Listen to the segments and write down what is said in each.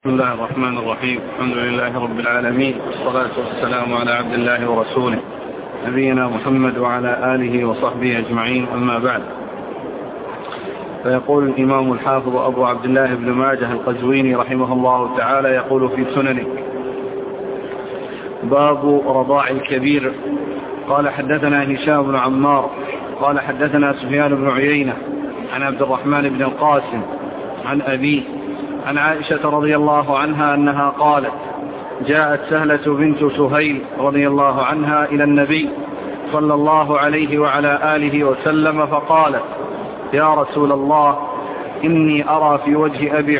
بسم الله الرحمن الرحيم. الحمد لله رب العالمين، والصلاة والسلام على عبد الله ورسوله نبينا محمد وعلى آله وصحبه أجمعين، أما بعد. فيقول الإمام الحافظ أبو عبد الله بن ماجه القزويني رحمه الله تعالى يقول في سننه: باب رضاع الكبير. قال حدثنا هشام بن عمار قال حدثنا سفيان بن عيينة عن عبد الرحمن بن القاسم عن أبيه عن عائشة رضي الله عنها أنها قالت: جاءت سهلة بنت سهيل رضي الله عنها إلى النبي صلى الله عليه وعلى آله وسلم فقالت: يا رسول الله، إني أرى في وجه أبي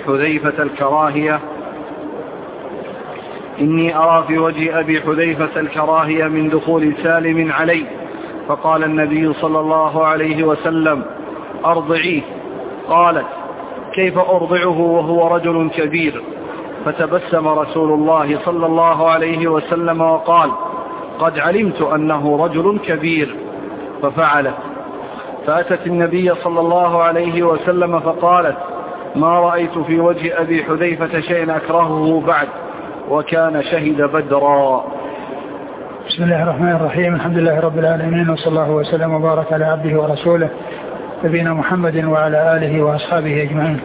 حذيفة الكراهية من دخول سالم علي. فقال النبي صلى الله عليه وسلم: أرضعيه. قالت: كيف أرضعه وهو رجل كبير؟ فتبسم رسول الله صلى الله عليه وسلم وقال: قد علمت أنه رجل كبير. ففعلت. فأتت النبي صلى الله عليه وسلم فقالت: ما رأيت في وجه أبي حذيفة شيئا أكرهه بعد، وكان شهد بدرا. بسم الله الرحمن الرحيم. الحمد لله رب العالمين، وصلى الله وسلم وبارك على عبده ورسوله نبينا محمد وعلى آله وأصحابه أجمعين.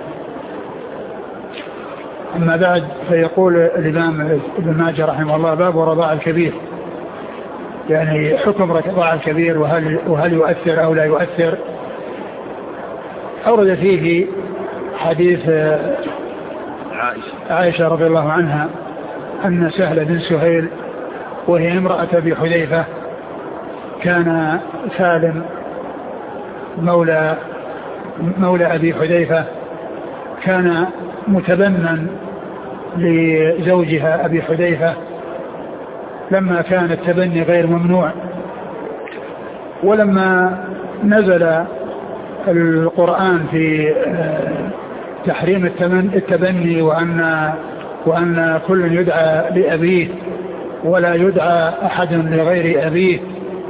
أما بعد، فيقول الإمام ابن ماجه رحمه الله: باب رضاع الكبير، يعني حكم رضاع الكبير وهل يؤثر أو لا يؤثر. أورد فيه حديث عائشة رضي الله عنها أن سهل بن سهيل وهي امرأة أبي حذيفة، كان سالم مولى أبي حذيفة كان متبنى لزوجها أبي حذيفة لما كان التبني غير ممنوع. ولما نزل القرآن في تحريم التبني وأن كل يدعى لأبيه ولا يدعى أحد لغير أبيه،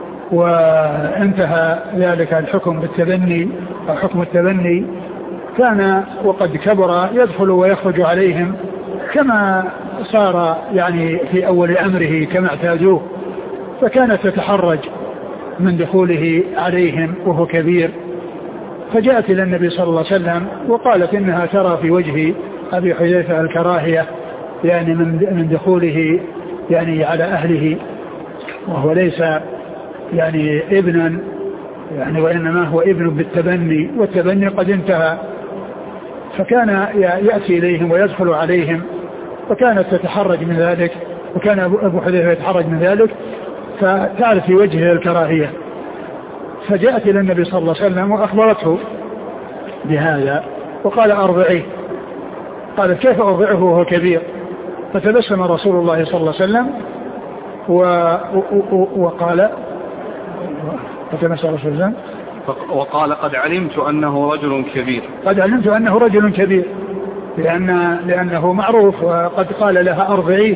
وانتهى ذلك الحكم بالتبني أو حكم التبني، كان وقد كبر يدخل ويخرج عليهم كما صار يعني في أول أمره كما اعتادوه، فكانت تتحرج من دخوله عليهم وهو كبير. فجاءت إلى النبي صلى الله عليه وسلم وقالت إنها ترى في وجه أبي حذيفة الكراهية، يعني من دخوله يعني على أهله، وهو ليس يعني ابنا يعني، وإنما هو ابن بالتبني، والتبني قد انتهى. فكان يأتي إليهم ويدخل عليهم، وكانت تتحرج من ذلك، وكان أبو حذيفة يتحرج من ذلك، فتعرف في وجهه الكراهية. فجاءت إلى النبي صلى الله عليه وسلم وأخبرته بهذا وقال: أرضعيه. قالت: كيف أرضعه وهو كبير؟ فتبسم رسول الله صلى الله عليه وسلم وقال: وقال: قد علمت أنه رجل كبير. قد علمت أنه رجل كبير، لأنه معروف، وقد قال لها: أرضعيه،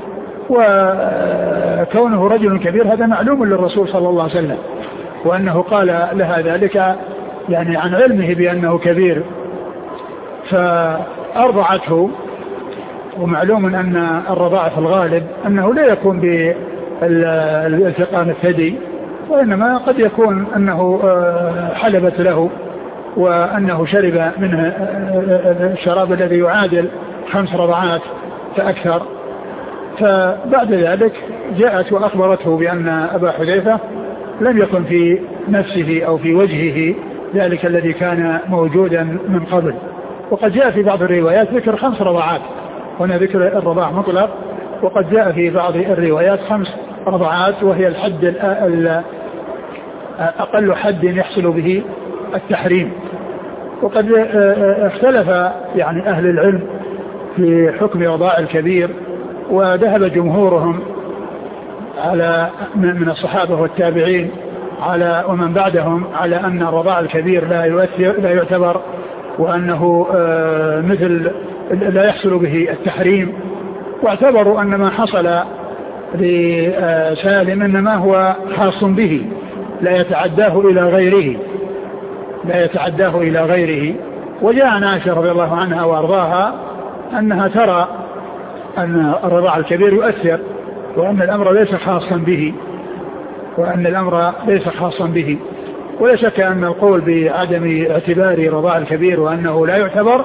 وكونه رجل كبير هذا معلوم للرسول صلى الله عليه وسلم، وأنه قال لها ذلك يعني عن علمه بأنه كبير. فأرضعته. ومعلوم أن الرضاعة في الغالب أنه لا يكون بالالتقام الثدي، وإنما قد يكون أنه حلبت له وأنه شرب منه الشراب الذي يعادل 5 رضعات فأكثر. فبعد ذلك جاءت وأخبرته بأن أبا حذيفة لم يكن في نفسه أو في وجهه ذلك الذي كان موجودا من قبل. وقد جاء في بعض الروايات ذكر 5 رضعات، هنا ذكر الرضاع مطلق، وقد جاء في بعض الروايات 5 رضعات، وهي الحد أقل حد يحصل به التحريم. وقد اختلف يعني أهل العلم في حكم رضاع الكبير، وذهب جمهورهم على من الصحابة والتابعين على ومن بعدهم على أن الرضاع الكبير لا يعتبر، وأنه مثل لا يحصل به التحريم. واعتبروا أن ما حصل لسالم إنما هو خاص به، لا يتعداه إلى غيره. وجاء عن عائشة رضي الله عنها وأرضاها أنها ترى أن الرضاع الكبير يؤثر، وأن الأمر ليس خاصا به، ولا شك أن القول بعدم اعتبار رضاع الكبير وأنه لا يعتبر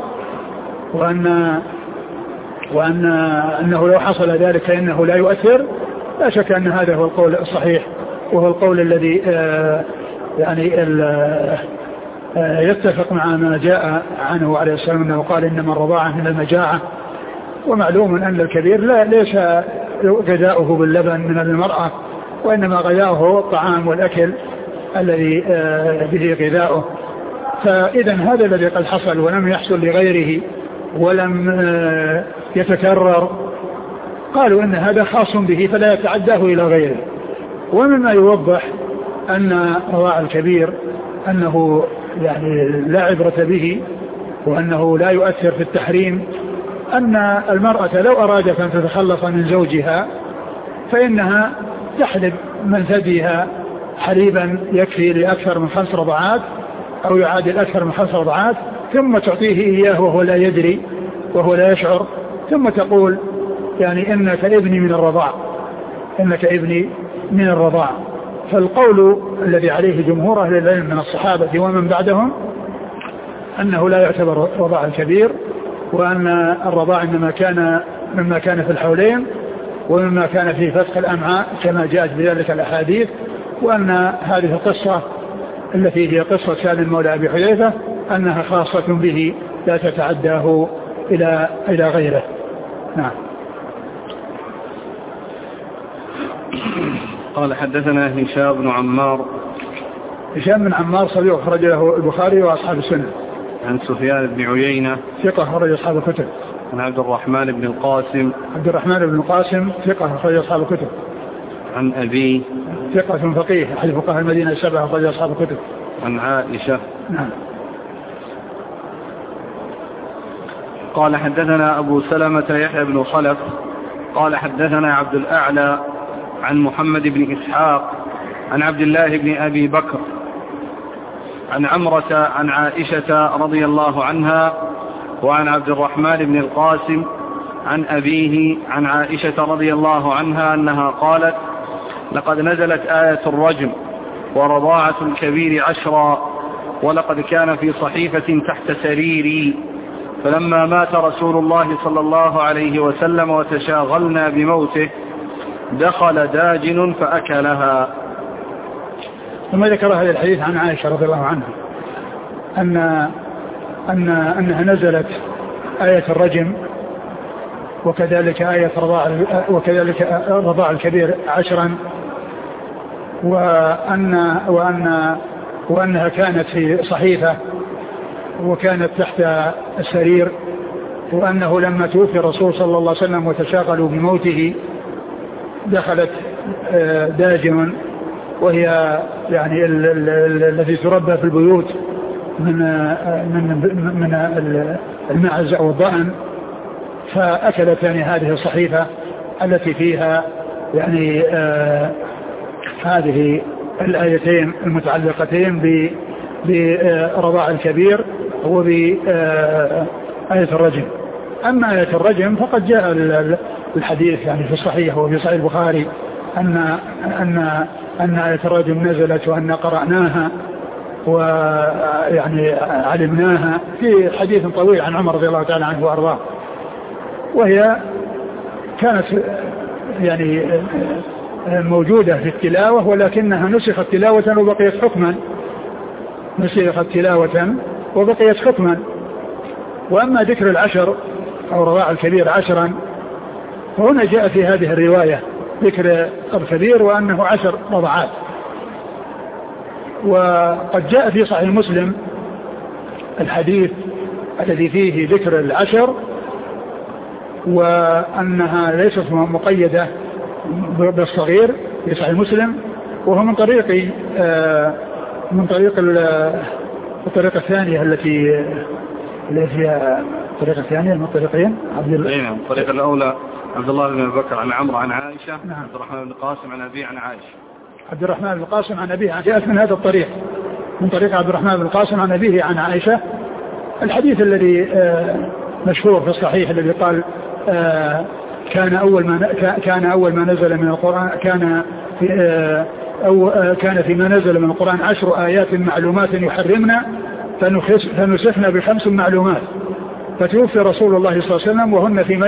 وأنه لو حصل ذلك فإنه لا يؤثر، لا شك أن هذا هو القول الصحيح، وهو القول الذي يتفق مع ما جاء عنه عليه السلام أنه قال إنما الرضاعة من المجاعة. ومعلوم أن الكبير ليس غذاؤه باللبن من المرأة، وإنما غذاؤه الطعام والأكل الذي به غذاؤه. فإذا هذا الذي قد حصل ولم يحصل لغيره ولم يتكرر، قالوا إن هذا خاص به فلا يتعداه إلى غيره. ومما يوضح أن رضاع الكبير أنه يعني لا عبرة به وأنه لا يؤثر في التحريم، أن المرأة لو أرادت أن تتخلص من زوجها فإنها تحلب من ثديها حليبا يكفي لأكثر من 5 رضعات أو يعادل أكثر من 5 رضعات، ثم تعطيه إياه وهو لا يدري وهو لا يشعر، ثم تقول يعني إنك ابني من الرضاع. فالقول الذي عليه جمهور أهل العلم من الصحابة ومن بعدهم أنه لا يعتبر رضاع الكبير، وأن الرضاع إنما كان مما كان في الحولين ومما كان في فتح الأمعاء كما جاءت بذلك الأحاديث، وأن هذه القصة التي هي قصة سالم مولى أبي حذيفة أنها خاصة به لا تتعداه إلى غيره. نعم. قال حدثنا هشام بن عمار. هشام بن عمار صديق أخرج له البخاري وأصحاب السنة. عن سفيان بن عيينة ثقة أخرج أصحاب الكتب. عن عبد الرحمن بن القاسم ثقة أخرج أصحاب الكتب. عن أبي ثقة فقيه أحد فقهاء المدينة 7 أخرج أصحاب الكتب. عن عائشة. نعم. قال حدثنا أبو سلمة يحيى بن خلف قال حدثنا عبد الأعلى عن محمد بن إسحاق عن عبد الله بن أبي بكر عن عمرة عن عائشة رضي الله عنها وعن عبد الرحمن بن القاسم عن أبيه عن عائشة رضي الله عنها أنها قالت: لقد نزلت آية الرجم ورضاعة الكبير 10، ولقد كان في صحيفة تحت سريري، فلما مات رسول الله صلى الله عليه وسلم وتشاغلنا بموته دخل داجن فأكلها. ثم ذكر هذا الحديث عن عائشة رضي الله عنها أنها نزلت آية الرجم وكذلك آية رضاع الكبير 10، وأنها كانت في صحيفة وكانت تحت السرير، وأنه لما توفي الرسول صلى الله عليه وسلم وتشاغلوا بموته دخلت داجن، وهي يعني التي تربى في البيوت من المعز أو الضأن، فأكلت يعني هذه الصحيفة التي فيها يعني هذه الآيتين المتعلقتين برضاع الكبير وبآية الرجم. أما آية الرجم فقد جاء الحديث يعني في الصحيح وفي صحيح البخاري أن آية الرجم نزلت وأن قرأناها ويعني علمناها في حديث طويل عن عمر رضي الله تعالى عنه وأرضاه، وهي كانت يعني موجودة في التلاوة ولكنها نسخت تلاوة وبقيت حكما. وأما ذكر 10 أو رضاع الكبير 10 فهنا جاء في هذه الرواية ذكر الكبير وأنه 10 رضعات. وقد جاء في صحيح مسلم الحديث الذي فيه ذكر 10 وأنها ليست مقيدة بالصغير في صحيح مسلم، وهو من طريق الطريقة الثانية التي هي الطريقة الثانية من الطريقين الطريقة الأولى عبد الله بن بكر عن عمرو عن عائشة. نعم. عبد الرحمن بن القاسم عن أبيه عن عائشة. عبد الرحمن بن القاسم عن أبيه جاءت من هذا الطريق، من طريق عبد الرحمن بن القاسم عن أبيه عن عائشة. الحديث الذي مشهور في الصحيح الذي قال كان أول ما نزل من القرآن كان فيما نزل من القرآن 10 آيات معلومات يحرمنا فنسخنا ب5 معلومات، فتوفي رسول الله صلى الله عليه وسلم وهن فيما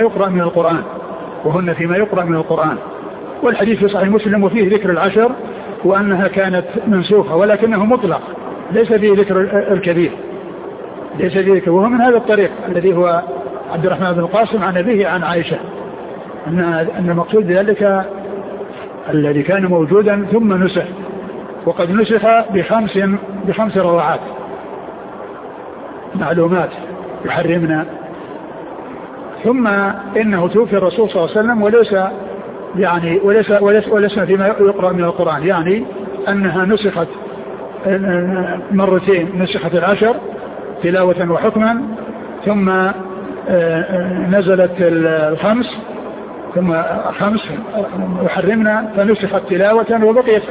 يقرأ من القرآن. والحديث في صحيح مسلم وفيه ذكر 10 وأنها كانت منسوخة، ولكنه مطلق ليس فيه ذكر الكبير، ليس فيه ذكر. وهو من هذا الطريق الذي هو عبد الرحمن بن القاسم عن أبيه عن عائشة أن المقصود ذلك الذي كان موجودا ثم نسخ، وقد نسخ ب5 رواعات معلومات يحرمنا. ثم إنه توفي الرسول صلى الله عليه وسلم وليس فيما يقرأ من القرآن، يعني أنها نسخت مرتين، نسخت 10 تلاوة وحكما، ثم نزلت 5 ثم 5 يحرمنا فنسخت تلاوة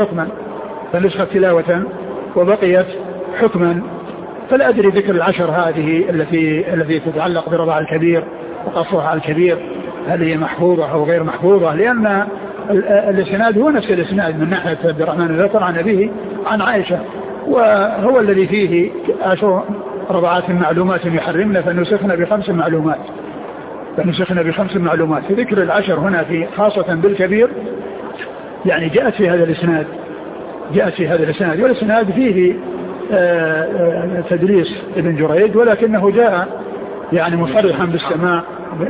وبقيت حكما. فلا أدري ذكر 10 هذه التي تتعلق برضاع الكبير وقصرها على الكبير هل هي محفوظة أو غير محفوظة، لأن الإسناد هو نفس الإسناد من ناحية عبد الرحمن الذكر عن أبيه عن عائشة، وهو الذي فيه 10 رضعات معلومات يحرمنا فنسخنا ب5 معلومات. ذكر 10 هنا في خاصة بالكبير يعني جاءت في هذا الإسناد، والإسناد فيه تدليس ابن جريج، ولكنه جاء يعني مصرحا بالسماع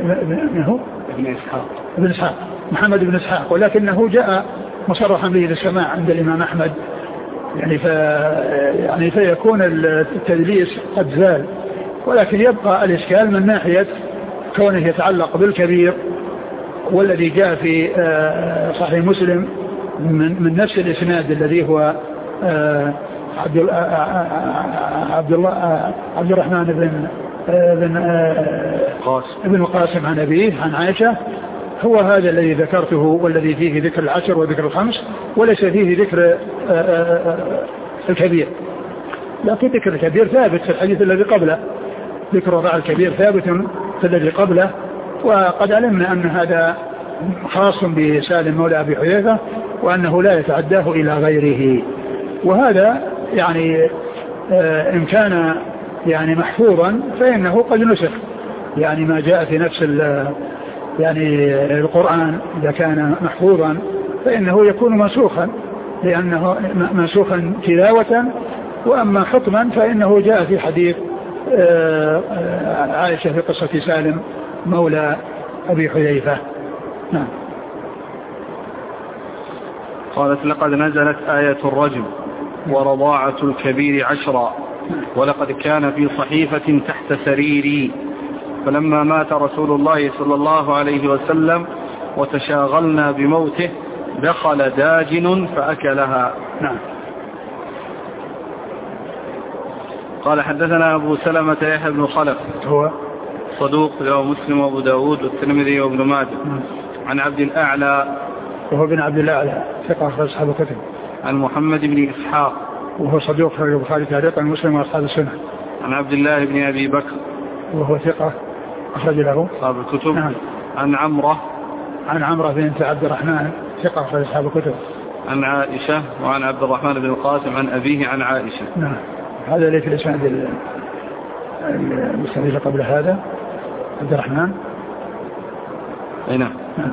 ابن إسحاق محمد بن إسحاق، ولكنه جاء مصرحا به بالسماع عند الإمام أحمد، يعني فيكون التدليس قد زال، ولكن يبقى الإشكال من ناحية كونه يتعلق بالكبير، والذي جاء في صحيح مسلم من نفس الإسناد الذي هو عبد الرحمن بن قاسم عن أبيه عن عائشة، هو هذا الذي ذكرته، والذي فيه ذكر 10 وذكر 5، وليس فيه ذكر الكبير. لكن ذكر الكبير ثابت في الحديث الذي قبله، ذكر رضاع الكبير ثابت في الذي قبله، وقد علمنا أن هذا خاص بسالم مولى أبي حذيفة، وأنه لا يتعداه إلى غيره. وهذا يعني إن كان يعني محفوظا فإنه قد نسخ، يعني ما جاء في نفس يعني القرآن إذا كان محفوظا فإنه يكون منسوخا، لأنه منسوخا تلاوة، وأما حكما فإنه جاء في حديث عائشة في قصة سالم مولى أبي حذيفة. نعم. قالت لقد نزلت آية الرجم ورضاعة الكبير 10، ولقد كان في صحيفة تحت سريري، فلما مات رسول الله صلى الله عليه وسلم وتشاغلنا بموته دخل داجن فأكلها. نعم. قال حدثنا أبو سلمة يحيى بن خلف هو صدوق له مسلم وأبو داود والترمذي وابن ماجه. عن عبد الأعلى وهو بن عبد الأعلى ثقة أخرج أصحاب الكتب. عن محمد بن إسحاق وهو صدوق أخرج البخاري تعليقا مسلم وأصحاب السنة. عن عبد الله بن أبي بكر وهو ثقة أخرج له أصحاب الكتب. نعم. عن عمرة بنت عبد الرحمن ثقة أخرج أصحاب الكتب. عن عائشة وعن عبد الرحمن بن القاسم عن أبيه عن عائشة. نعم. هذا اللي في الإسناد المستند قبل هذا عبد الرحمن. نعم.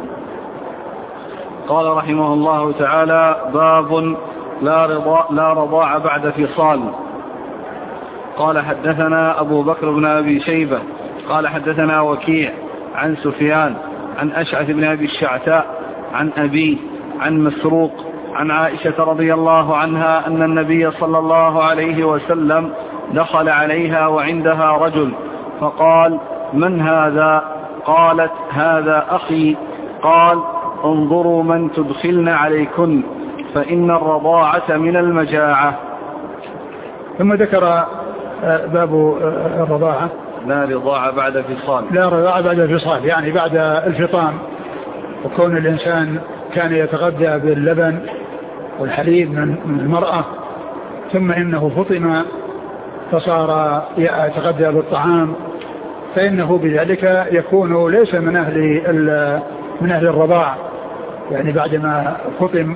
قال رحمه الله تعالى: باب لا رضاع بعد فصال. قال حدثنا أبو بكر بن أبي شيبة قال حدثنا وكيع عن سفيان عن أشعث بن أبي الشعثاء عن أبيه عن مسروق عن عائشة رضي الله عنها أن النبي صلى الله عليه وسلم دخل عليها وعندها رجل فقال: من هذا؟ قالت: هذا أخي. قال: انظروا من تدخلن عليكن فإن الرضاعة من المجاعة. ثم ذكر باب الرضاعة. لا رضاعة بعد فصال. لا رضاعة بعد الفصال، يعني بعد الفطام، وكون الإنسان كان يتغذى باللبن والحليب من المرأة، ثم إنه فطم فصار يتغذى بالطعام، فإنه بذلك يكون ليس من أهل من أهل الرضاع يعني بعدما فطم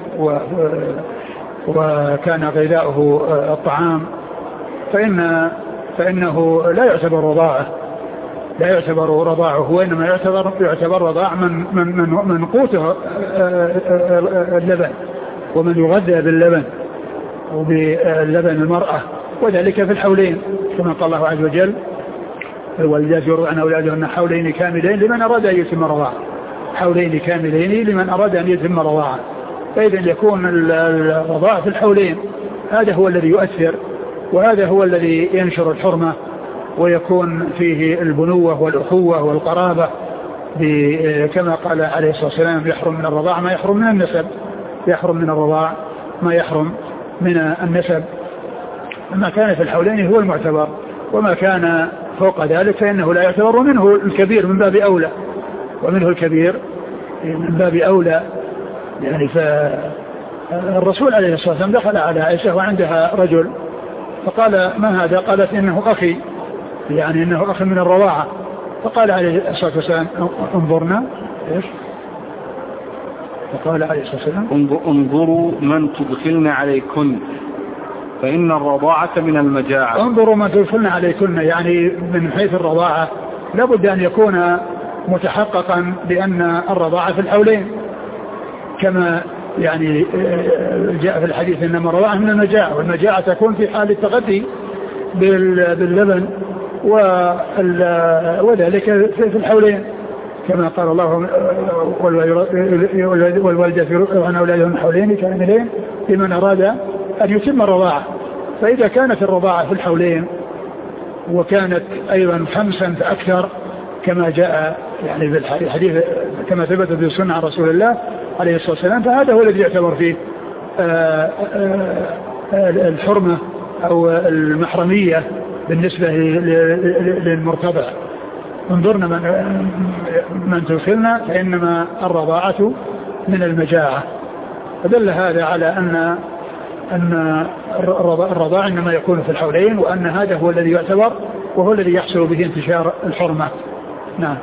وكان غذاؤه الطعام فإنه لا يعتبر رضاعه وإنما يعتبر رضاع من قوته اللبن ومن يغذى باللبن وباللبن المرأة، وذلك في الحولين كما قال الله عز وجل والوالدات يرضعن أولادهن حولين كاملين لمن أراد أن يتم رضاعه، حولين كاملين لمن أراد أن يتم رضاعه. فإذا يكون الرضاع في الحولين هذا هو الذي يؤثر وهذا هو الذي ينشر الحرمة ويكون فيه البنوة والأخوة والقرابة، كما قال عليه الصلاة والسلام يحرم من الرضاع ما يحرم من النسب، يحرم من الرضاع ما يحرم من النسب. ما كان في الحولين هو المعتبر، وما كان فوق ذلك فإنه لا يعتبر، ومنه الكبير من باب أولى، ومنه الكبير من باب أولى. يعني فالرسول عليه الصلاة والسلام دخل على عائشة وعندها رجل فقال ما هذا؟ قالت إنه أخي، يعني إنه أخي من الرضاعة. فقال عليه الصلاة والسلام انظرنا إيش؟ فقال عليه الصلاة والسلام انظروا من تدخلن عليكن فإن الرضاعة من المجاعة. انظروا من تدخلن عليكن، يعني من حيث الرضاعة لابد أن يكون متحققا بأن الرضاعة في الحولين، كما يعني جاء في الحديث إنما الرضاعة من المجاعة، والمجاعة تكون في حال التغذي باللبن وذلك في الحولين كما قال الله والوالدات يرضعن أولادهن حولين كاملين لمن أراد أن يتم الرضاعة. فإذا كانت الرضاعة في الحولين وكانت أيضا 5 فأكثر كما جاء يعني في الحديث كما ثبت في سنة رسول الله عليه الصلاة والسلام، فهذا هو الذي يعتبر فيه الحرمة أو المحرمية بالنسبة للمرتضع. انظرنا من تدخلنا فإنما الرضاعة من المجاعة. فدل هذا على أن الرضاع إنما يكون في الحولين، وأن هذا هو الذي يعتبر وهو الذي يحصل به انتشار الحرمة. نعم.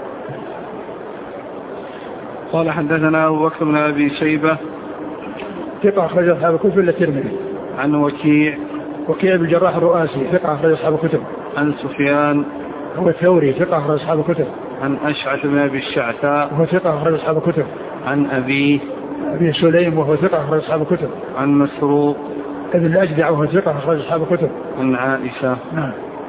قال حدثنا أبو بكر بن أبي شيبة ثقة أخرج أصحاب الكتب إلا الترمذي. عن وكيع بن الجراح الرؤاسي ثقة أخرج أصحاب الكتب. عن سفيان هو الثوري ثقة أخرج أصحاب الكتب. عن أشعث بن أبي الشعثاء وهو ثقة أخرج أصحاب الكتب. عن أبي سليم وهو ثقة أخرج أصحاب الكتب. عن مسروق ابن الأجدع وهو ثقة أخرج أصحاب الكتب. عن عائشة. نعم.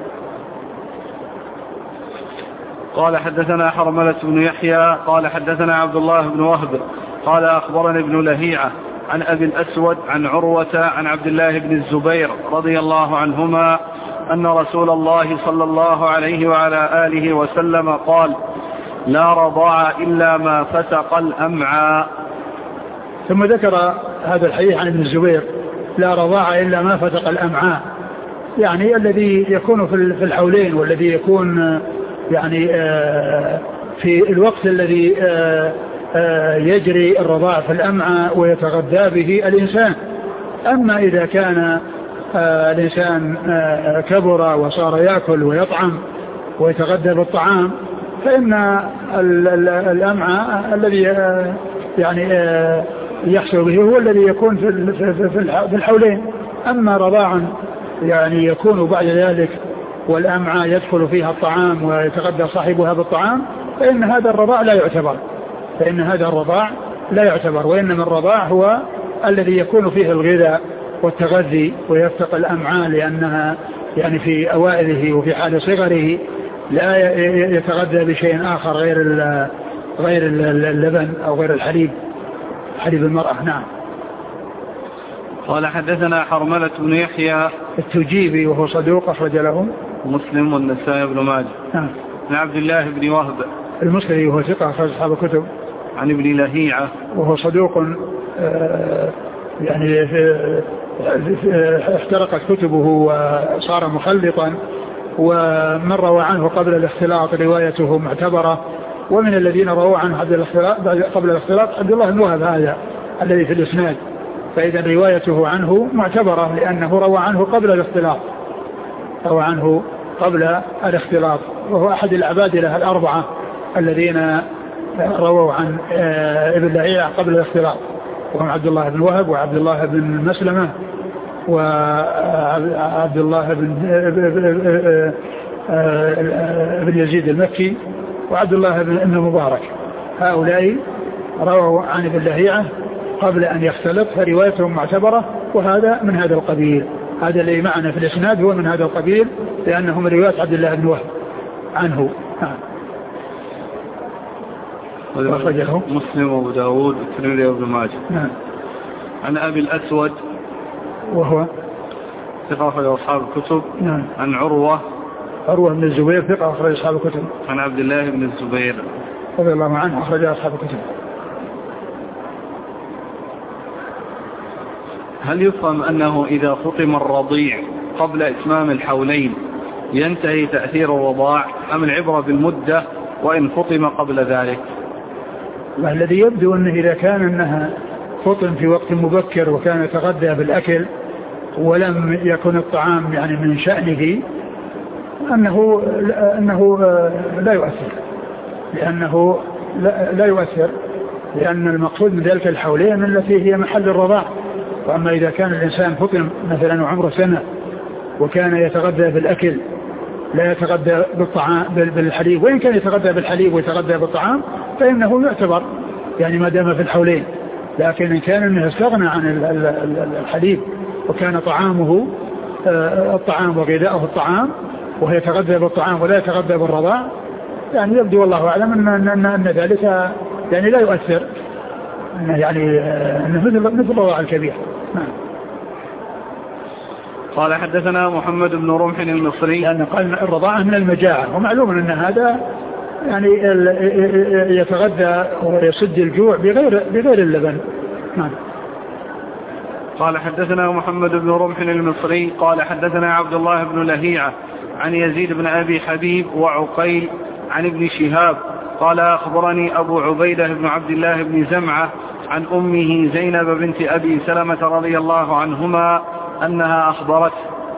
قال حدثنا حرملة بن يحيى قال حدثنا عبد الله بن وهب قال أخبرني ابن لهيعة عن أبي الأسود عن عروة عن عبد الله بن الزبير رضي الله عنهما أن رسول الله صلى الله عليه وعلى آله وسلم قال لا رضاع إلا ما فتق الأمعاء. ثم ذكر هذا الحديث عن ابن الزبير لا رضاع إلا ما فتق الأمعاء، يعني الذي يكون في الحولين والذي يكون يعني في الوقت الذي يجري الرضاع في الأمعاء ويتغذى به الإنسان. أما إذا كان الإنسان كبر وصار يأكل ويطعم ويتغذى بالطعام فإن الأمعاء الذي يعني يحصل به هو الذي يكون في الحولين. أما رضاعا يعني يكون بعد ذلك والأمعاء يدخل فيها الطعام ويتغذى صاحبها بالطعام فإن هذا الرضاع لا يعتبر، وإنما الرضاع هو الذي يكون فيه الغذاء والتغذي ويفتق الأمعاء، لأنها يعني في أوائله وفي حال صغره لا يتغذى بشيء آخر غير اللبن أو غير الحليب، حليب المرأة. نعم. قال حدثنا حرملة بن يحيى التجيبي وهو صدوق أخرج له مسلم والنسائي بن ماجه. نعم. عن عبد الله بن وهب المصري وهو ثقة أخرج أصحاب الكتب. عن ابن لهيعة وهو صدوق يعني احترقت كتبه وصار مخلطا، ومن روى عنه قبل الاختلاط روايته معتبرة، ومن الذين رووا عنه قبل الاختلاط عبد الله بن وهب هذا الذي في الإسناد، فإذا روايته عنه معتبرة لأنه روى عنه قبل الاختلاط، وهو أحد العبادلة الأربعة الذين رووا عن ابن لهيعة قبل الاختلاط، وهم عبد الله بن وهب وعبد الله بن مسلمة وعبد الله بن يزيد المكي وعبد الله بن مبارك. هؤلاء رووا عن ابن لهيعة قبل أن يختلط، فروايتهم معتبرة، وهذا من هذا القبيل. هذا اللي معنا في الإسناد هو من هذا القبيل، لأنهم رواية عبد الله بن وهب عنه. أخرجه مسلم وأبو داود والترمذي وابن ماجه. عن أبي الأسود وهو ثقة أخرج أصحاب الكتب. عن عروة بن الزبير ثقة أخرج أصحاب الكتب. عن عبد الله بن الزبير رضي الله عنه أخرج أصحاب الكتب. هل يفهم أنه إذا فطم الرضيع قبل إتمام الحولين ينتهي تأثير الرضاع، أم العبرة بالمدة وإن فطم قبل ذلك؟ والذي يبدو أنه إذا كان أنها فطم في وقت مبكر وكان يتغذى بالأكل ولم يكن الطعام يعني من شأنه أنه لا يؤثر، لأنه لا يؤثر، لأن المقصود من ذلك الحولين التي هي محل الرضاع. وأما إذا كان الإنسان فطم مثلا وعمره سنة وكان يتغذى بالأكل لا يتغذى بالحليب، وإن كان يتغذى بالحليب ويتغذى بالطعام فإنه يعتبر يعني ما دام في الحولين. لكن إن كان أنه استغنى عن الحليب وكان طعامه الطعام وغذاؤه الطعام وهو يتغذى بالطعام ولا يتغذى بالرضاع، يعني يبدو والله أعلم أن ذلك يعني لا يؤثر، يعني مثل الرضاع الكبير. قال حدثنا محمد بن رمح المصري، لأن قال الرضاعة من المجاعة، ومعلوم أن هذا يعني يتغذى ويسد الجوع بغير اللبن. قال حدثنا محمد بن رمح المصري قال حدثنا عبد الله بن لهيعة عن يزيد بن أبي حبيب وعقيل عن ابن شهاب قال أخبرني أبو عبيدة بن عبد الله بن زمعة عن أمه زينب بنت أبي سلمة رضي الله عنهما أنها أخبرت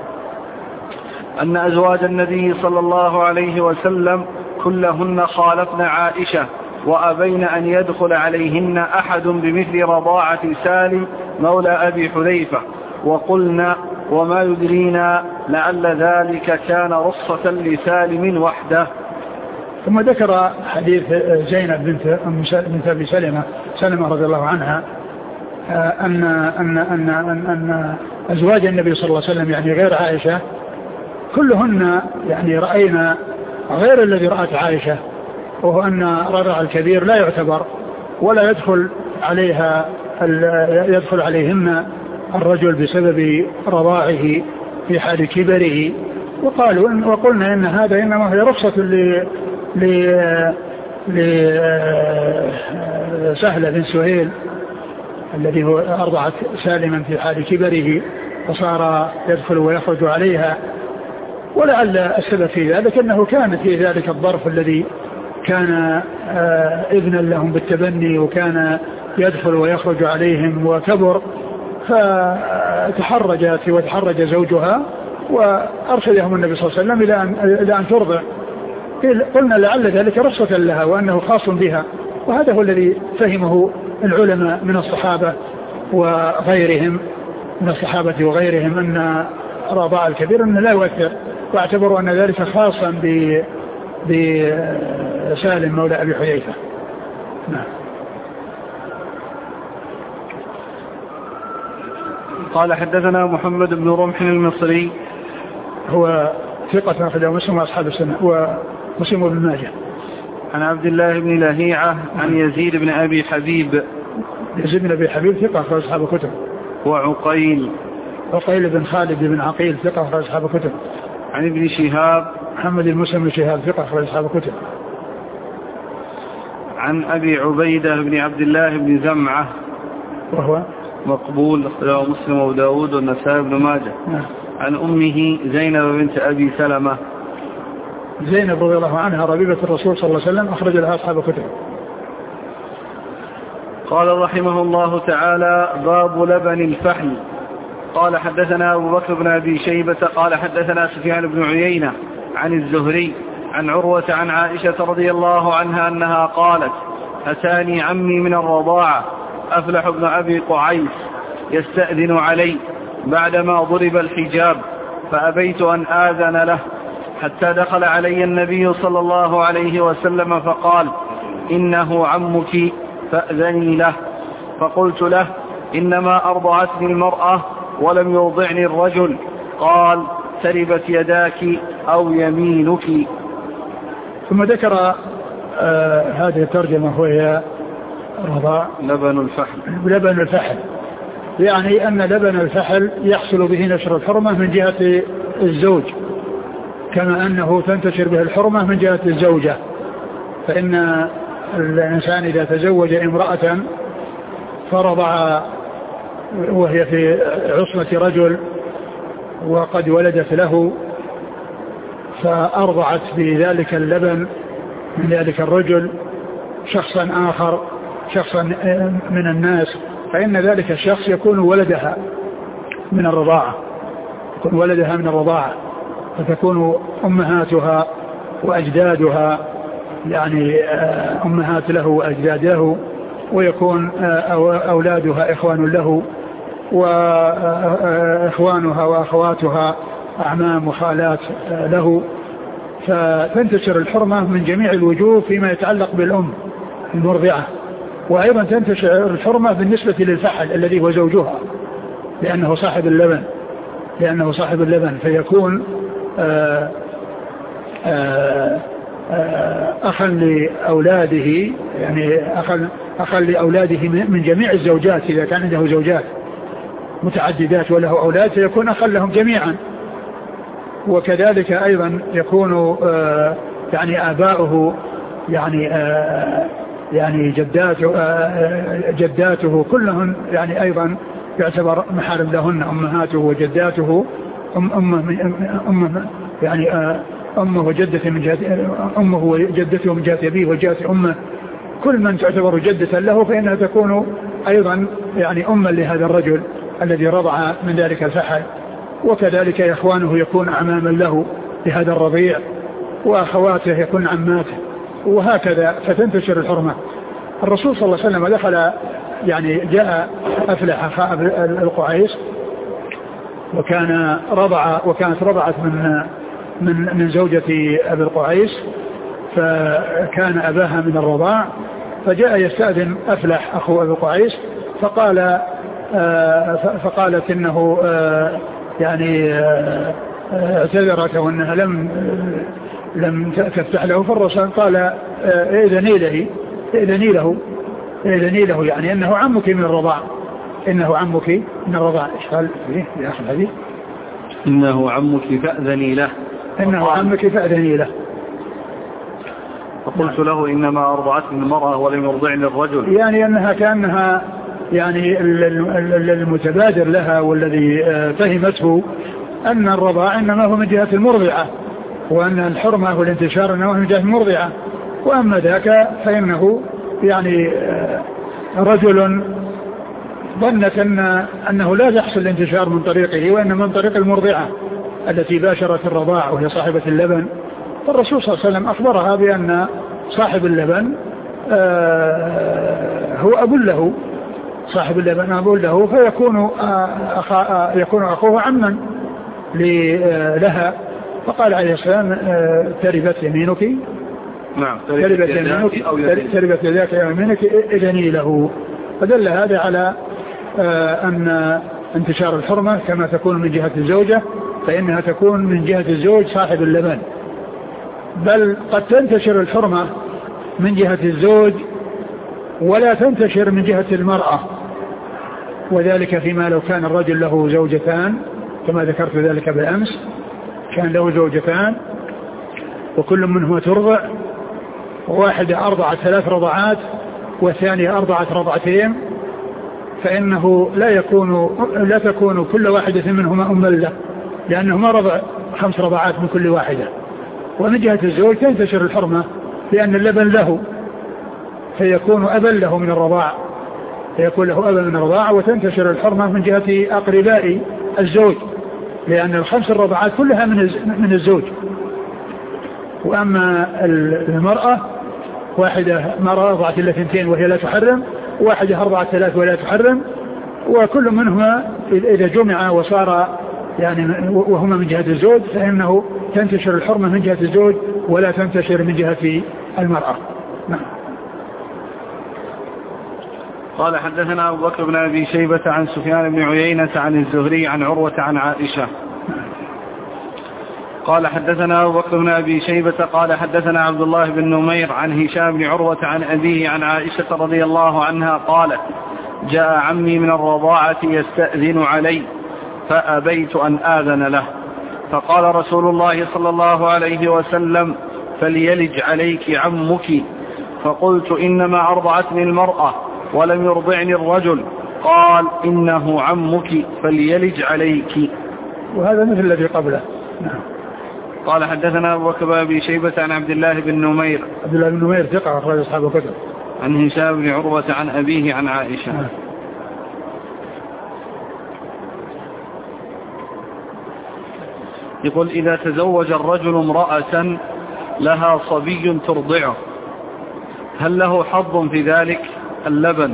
أن أزواج النبي صلى الله عليه وسلم كلهن خالفن عائشة وأبين أن يدخل عليهن أحد بمثل رضاعة سالم مولى أبي حذيفة، وقلنا وما يدرينا لعل ذلك كان رصة لسالم وحده. ثم ذكر حديث زينب بنت أبي سلمة رضي الله عنها أن أزواج النبي صلى الله عليه وسلم يعني غير عائشة كلهن يعني رأينا غير الذي رأت عائشة، وهو أن الرضاع الكبير لا يعتبر ولا يدخل عليهن الرجل بسبب رضاعه في حال كبره. وقلنا إن هذا إنما هي رخصة لسهلة بن سهيل الذي هو أرضعت سالما في حال كبره وصار يدخل ويخرج عليها، ولعل السبب في ذلك أنه كان في ذلك الظرف الذي كان ابنا لهم بالتبني وكان يدخل ويخرج عليهم وكبر، فتحرجت وتحرج زوجها وأرشدهم النبي صلى الله عليه وسلم إلى أن ترضع. قلنا لعل ذلك رخصة لها وأنه خاص بها، وهذا هو الذي فهمه العلماء من الصحابة وغيرهم من الصحابة وغيرهم أن رضاع الكبير أنه لا يؤثر، واعتبروا أن ذلك خاصا بسالم مولى أبي حذيفة. قال حدثنا محمد بن رمح المصري هو ثقة أخرجه مسلم وأصحاب السنة ومسلم وابن ماجه. عن عبد الله بن لهيعة عن يزيد بن أبي حبيب. يزيد بن أبي حبيب ثقة أخرج أصحاب الكتب. وعقيل بن خالد بن عقيل ثقة أخرج أصحاب الكتب. عن ابن شهاب محمد المسلم بن شهاب ثقة أخرج أصحاب الكتب. عن أبي عبيدة بن عبد الله بن زمعة وهو مقبول أخرجه مسلم وأبو داود والنسائي بن ماجه. عن أمه زينب بنت أبي سلمة. زينب رضي الله عنها ربيبة الرسول صلى الله عليه وسلم أخرج لها أصحاب الكتب. قال رحمه الله تعالى باب لبن الفحل. قال حدثنا أبو بكر بن أبي شيبة قال حدثنا سفيان بن عيينة عن الزهري عن عروة عن عائشة رضي الله عنها أنها قالت أتاني عمي من الرضاعة أفلح بن أبي قعيس يستأذن علي بعدما ضرب الحجاب، فأبيت أن آذن له حتى دخل علي النبي صلى الله عليه وسلم فقال: إنه عمك فأذني له. فقلت له: إنما أرضعتني المرأة ولم يرضعني الرجل. قال: تربت يداك أو يمينك. ثم ذكر هذه الترجمة وهي رضاع لبن الفحل، يعني أن لبن الفحل يحصل به نشر الحرمة من جهة الزوج، كما أنه تنتشر به الحرمة من جهة الزوجة. فإن الإنسان إذا تزوج امرأة فرضع وهي في عصمة رجل وقد ولدت له، فأرضعت بذلك اللبن من ذلك الرجل شخصا آخر، شخصا من الناس، فإن ذلك الشخص يكون ولدها من الرضاعة، فتكون أمهاتها وأجدادها يعني أمهات له وأجداد له، ويكون أولادها إخوان له، وإخوانها وأخواتها أعمام وخالات له. فتنتشر الحرمة من جميع الوجوه فيما يتعلق بالأم المرضعة، وأيضا تنتشر الحرمة بالنسبة للفحل الذي هو زوجها، لأنه صاحب اللبن فيكون أخا لأولاده، يعني أخا لأولاده من جميع الزوجات. إذا كان عنده زوجات متعددات وله أولاد فيكون أخا لهم جميعا. وكذلك أيضا يكون يعني آباؤه يعني جداته كلهن يعني أيضا يعتبر محارم لهن، أمهاته وجداته، أمه وجدته من جهة أمه وجدته من جهة أبيه وجهة أمه، كل من تعتبر جدة له فإنها تكون أيضا يعني أما لهذا الرجل الذي رضع من ذلك الفحل. وكذلك إخوانه يكون أعماما له لهذا الرضيع، وأخواته يكون عماته، وهكذا فتنتشر الحرمة. الرسول صلى الله عليه وسلم دخل يعني جاء أفلح أخا القعيس، وكانت رضعت من زوجة أبي القعيس، فكان أباها من الرضاع، فجاء يستأذن أفلح أخو أبي القعيس فقالت إنه يعني اعتذرت وأنها لم تفتح له. فالرسول قال: إذني له يعني أنه عمك من الرضاع، إيش قال فيه في آخر الحديث؟ إنه عمك فأذني له. فقلت له: إنما أرضعتني المرأة ولم يرضعني الرجل، يعني أنها كأنها يعني المتبادر لها والذي فهمته أن الرضاع إنما هو من جهة المرضعة، وأن الحرمة والانتشار إنما هو من جهة المرضعة، وأما ذاك فإنه يعني رجل ظنت أنه لا يحصل الانتشار من طريقه، وإنما من طريق المرضعة التي باشرت الرضاع وهي صاحبة اللبن. فالرسول صلى الله عليه وسلم أخبرها بأن صاحب اللبن هو أب له، صاحب اللبن أب له، فيكون يكون أخوه عما لها. فقال عليه السلام: تربت يمينك، نعم، تربت يداك يمينك، إذني له. فدل هذا على أن انتشار الحرمة كما تكون من جهة الزوجة فإنها تكون من جهة الزوج صاحب اللبن، بل قد تنتشر الحرمة من جهة الزوج ولا تنتشر من جهة المرأة، وذلك فيما لو كان الرجل له زوجتان كما ذكرت ذلك بالأمس، كان له زوجتان وكل منهما ترضع، وواحدة أرضعت 3 رضعات والثانية أرضعت رضعتين، فإنه لا تكون كل واحدة منهما أما له، لأنهما رضع 5 رضعات من كل واحدة. ومن جهة الزوج تنتشر الحرمة لأن اللبن له، فيكون أبا له من الرضاعة، وتنتشر الحرمة من جهة أقرباء الزوج، لأن ال5 الرضعات كلها من الزوج. وأما المرأة واحدة ما رضعت إلا 2 وهي لا تحرم، واحدة أرضعت 3 ولا تحرم، وكل منهما إذا جمع وصار يعني وهما من جهة الزوج فإنه تنتشر الحرمة من جهة الزوج ولا تنتشر من جهة المرأة. نعم. قال حدثنا أبو بكر بن أبي شيبة عن سفيان بن عيينة عن الزهري عن عروة عن عائشة قال حدثنا أبو بكر بن أبي شيبة قال حدثنا عبد الله بن نمير عن هشام بن عروة عن أبيه عن عائشة رضي الله عنها قالت جاء عمي من الرضاعة يستأذن علي فأبيت أن آذن له فقال رسول الله صلى الله عليه وسلم فليلج عليك عمك فقلت إنما أرضعتني المرأة ولم يرضعني الرجل قال إنه عمك فليلج عليك. وهذا مثل الذي قبله. نعم. قال حدثنا أبو بكر بن أبي شيبة عن عبد الله بن نمير. عبد الله بن نمير ثقة أخرج أصحاب الكتب. عن هشام بن عروة عن أبيه عن عائشة. نعم. يقول إذا تزوج الرجل امرأة لها صبي ترضعه هل له حظ في ذلك اللبن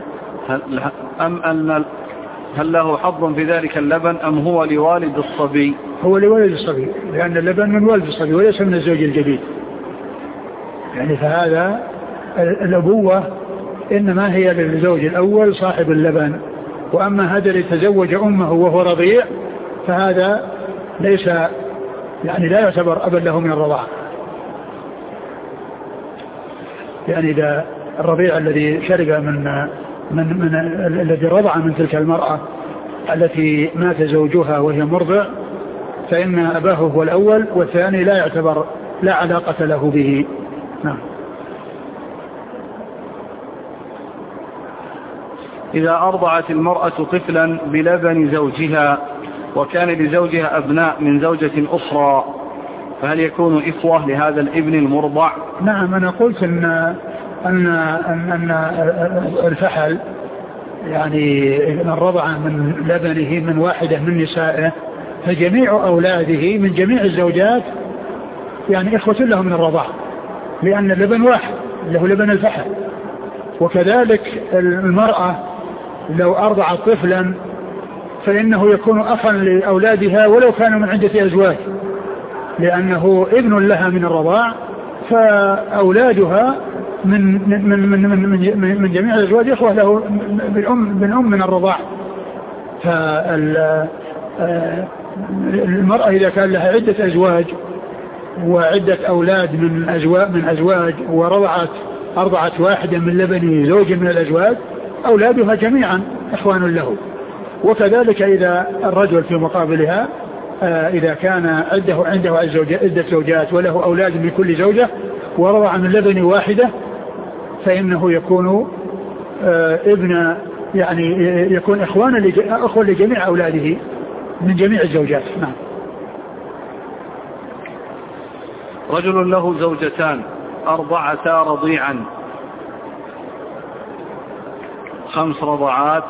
هل له حظ في ذلك اللبن أم هو لوالد الصبي؟ هو لوالد الصبي لأن اللبن من والد الصبي وليس من الزوج الجديد يعني فهذا الأبوة إنما هي للزوج الأول صاحب اللبن وأما هذا اللي تزوج أمه وهو رضيع فهذا ليس يعني لا يعتبر أبا له من الرضاعة يعني إذا الرضيع الذي شرب من الذي رضع من تلك المرأة التي مات زوجها وهي مرضع فإن أباه هو الأول والثاني لا يعتبر لا علاقة له به. نعم. إذا أرضعت المرأة طفلا بلبن زوجها وكان لزوجها أبناء من زوجة أخرى فهل يكون إخوة لهذا الابن المرضع؟ نعم. أنا قلت أن الفحل يعني من رضع من لبنه من واحدة من نسائه فجميع أولاده من جميع الزوجات يعني إخوة له من الرضاع لأن اللبن واحد له لبن الفحل وكذلك المرأة لو أرضعت طفلا فإنه يكون أخا لأولادها ولو كانوا من عدة أزواج لأنه ابن لها من الرضاع فأولادها من جميع الأزواج إخوة له بالأم من الرضاع. فالمرأة إذا كان لها عدة أزواج وعدة أولاد من أزواج أرضعت واحدة من لبن زوج من الأزواج أولادها جميعا إخوان له. وكذلك إذا الرجل في مقابلها إذا كان عنده عدة زوجات وله أولاد من كل زوجة ورضع من لبن واحدة فإنه يكون ابن يعني يكون أخوة لجميع أولاده من جميع الزوجات. نعم. رجل له زوجتان أرضعتا رضيعا 5 رضعات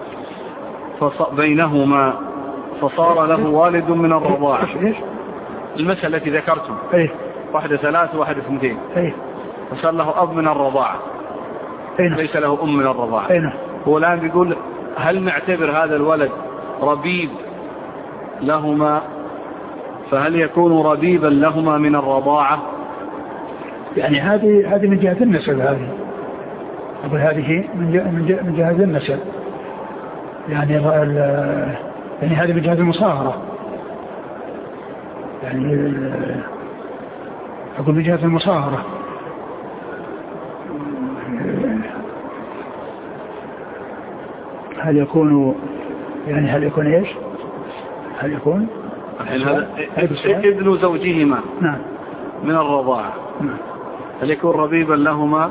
بينهما فصار له والد من الرضاعة. المسألة التي ذكرتم واحدة 3 وواحدة 2 فصار له أب من الرضاعة ليس له أم من الرضاعة. هو الآن بيقول هل نعتبر هذا الولد ربيب لهما فهل يكون ربيبا لهما من الرضاعة؟ يعني هذه من جهة النسب هذه من جهة النسب يعني هذه من جهة المصاهرة يعني أقول من جهة المصاهرة هل يكون ايش؟ هل يكون هذا ابن زوجهما نعم من الرضاعة نعم. هل يكون ربيبا لهما؟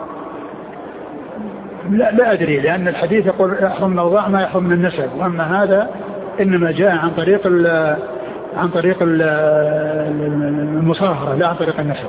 لا أدري لأن الحديث يقول يحرم من الرضاعة ما يحرم من النسب وأما هذا إنما جاء عن طريق المصاهرة لا عن طريق النسب.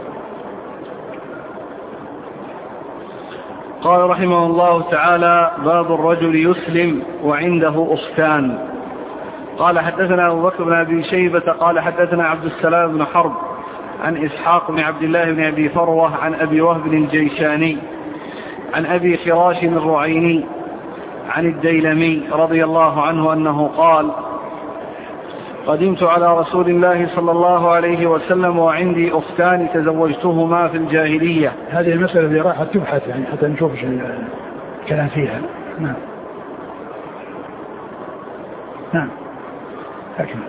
قال رحمه الله تعالى باب الرجل يسلم وعنده أختان. قال حدثنا أبو بكر بن أبي شيبة قال حدثنا عبد السلام بن حرب عن إسحاق بن عبد الله بن أبي فروة عن أبي وهب الجيشاني عن أبي خراش الرعيني عن الديلمي رضي الله عنه أنه قال: قدمت على رسول الله صلى الله عليه وسلم وعندي أختان تزوجتهما في الجاهلية. هذه المسألة اللي راحت تبحث يعني حتى نشوف الكلام فيها. نعم نعم أكمل.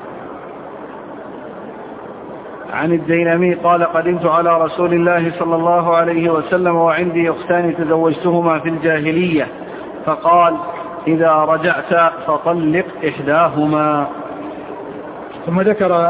عن الديلمي قال: قدمت على رسول الله صلى الله عليه وسلم وعندي أختان تزوجتهما في الجاهلية فقال: إذا رجعت فطلق إحداهما. ثم ذكر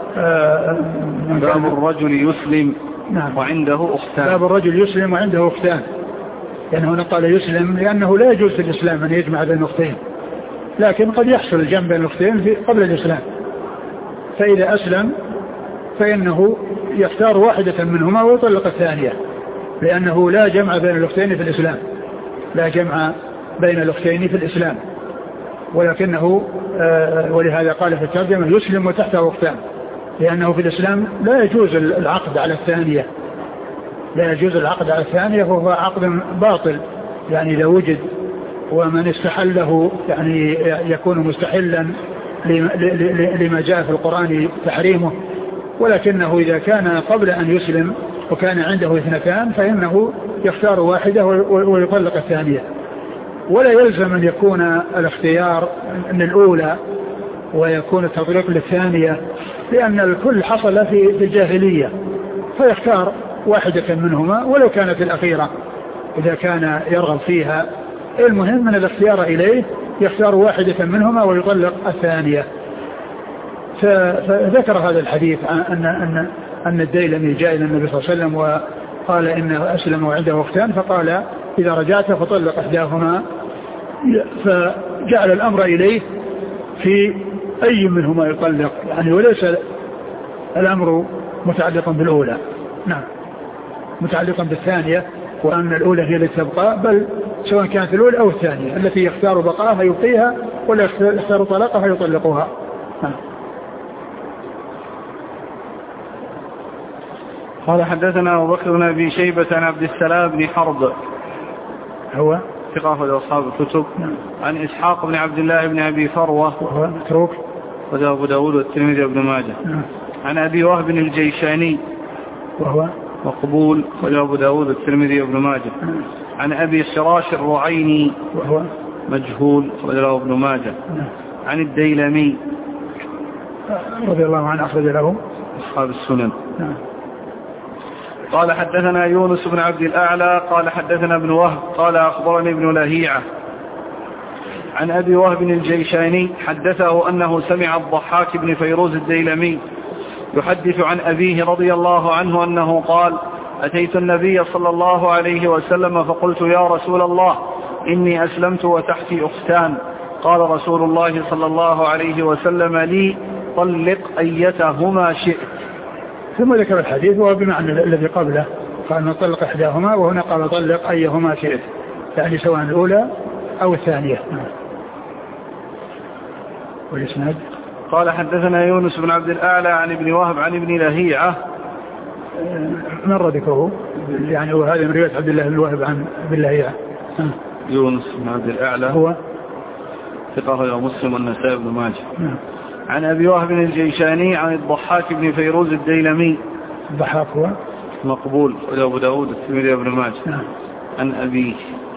باب الرجل يسلم نعم. وعنده أختان. باب الرجل يسلم وعنده أختان، يعني هنا قال يسلم لأنه لا يجوز في الإسلام أن يجمع بين أختين، لكن قد يحصل الجمع بين الأختين قبل الإسلام، فإذا أسلم فإنه يختار واحدة منهما ويطلق الثانية، لأنه لا جمع بين الأختين في الإسلام، لا جمع بين الأختين في الإسلام، ولكنه ولهذا قال في الترجمة يسلم وتحته أختان، لأنه في الإسلام لا يجوز العقد على الثانية، لا يجوز العقد على الثانية، وهو عقد باطل يعني إذا وجد، ومن استحله يعني يكون مستحلا لما جاء في القرآن تحريمه، ولكنه إذا كان قبل أن يسلم وكان عنده اثنتان فإنه يختار واحدة ويطلق الثانية، ولا يلزم أن يكون الاختيار من الأولى ويكون التطليق للثانية، لأن الكل حصل في الجاهلية، فيختار واحدة منهما ولو كانت الأخيرة إذا كان يرغب فيها. المهم من الاختيار إليه يختار واحدة منهما ويطلق الثانية. فذكر هذا الحديث أن الديلمي جاء إلى النبي صلى الله عليه وسلم وقال إنه أسلم وعنده أختان، فقال: إذا رجعت فطلق إحداهما، فجعل الأمر إليه في أي منهما يطلق، يعني وليس الأمر متعلقا بالأولى، نعم متعلقا بالثانية، وأن الأولى هي التي تبقى، بل سواء كانت الأولى أو الثانية، التي يختار بقاها يبقيها ولا يختار طلاقها يطلقها. قال: حدثنا أبو بكر بن أبي شيبة عن عبد السلام بن حرب هو ثقافة أصحاب الكتب عن إسحاق بن عبد الله بن أبي فروة وهو متروك وذا أبو داود والترمذي وابن ماجه عن أبي وهب الجيشاني وهو مقبول وذا أبو داود والترمذي وابن ماجه عن أبي خراش الرعيني وهو مجهول وذا ابن ماجه عن الديلمي رضي الله عنه أخرج له أصحاب السنن. قال: حدثنا يونس بن عبد الأعلى قال حدثنا ابن وهب قال أخبرني ابن لهيعة عن أبي وهب الجيشاني حدثه أنه سمع الضحاك بن فيروز الديلمي يحدث عن أبيه رضي الله عنه أنه قال: أتيت النبي صلى الله عليه وسلم فقلت: يا رسول الله، إني أسلمت وتحتي أختان. قال رسول الله صلى الله عليه وسلم لي: طلق أيتهما شئت. ثم ذكر الحديث وهو بمعنى الذي قبله، قال: نطلق إحداهما، وهنا قال: طلق أيهما شئت، يعني سواء الأولى أو الثانية. والإسناد قال: حدثنا يونس بن عبد الأعلى عن ابن وهب عن ابن لهيعة مر ذكره، يعني وهذا من رواية عبد الله بن وهب عن ابن لهيعة. يونس بن عبد الأعلى هو ثقة مسلم والنسائي بن ماجه عن أبي وهب الجيشاني عن الضحاك بن فيروز الديلمي. الضحاك هو مقبول وأبو داود والترمذي وابن ماجه عن أبيه.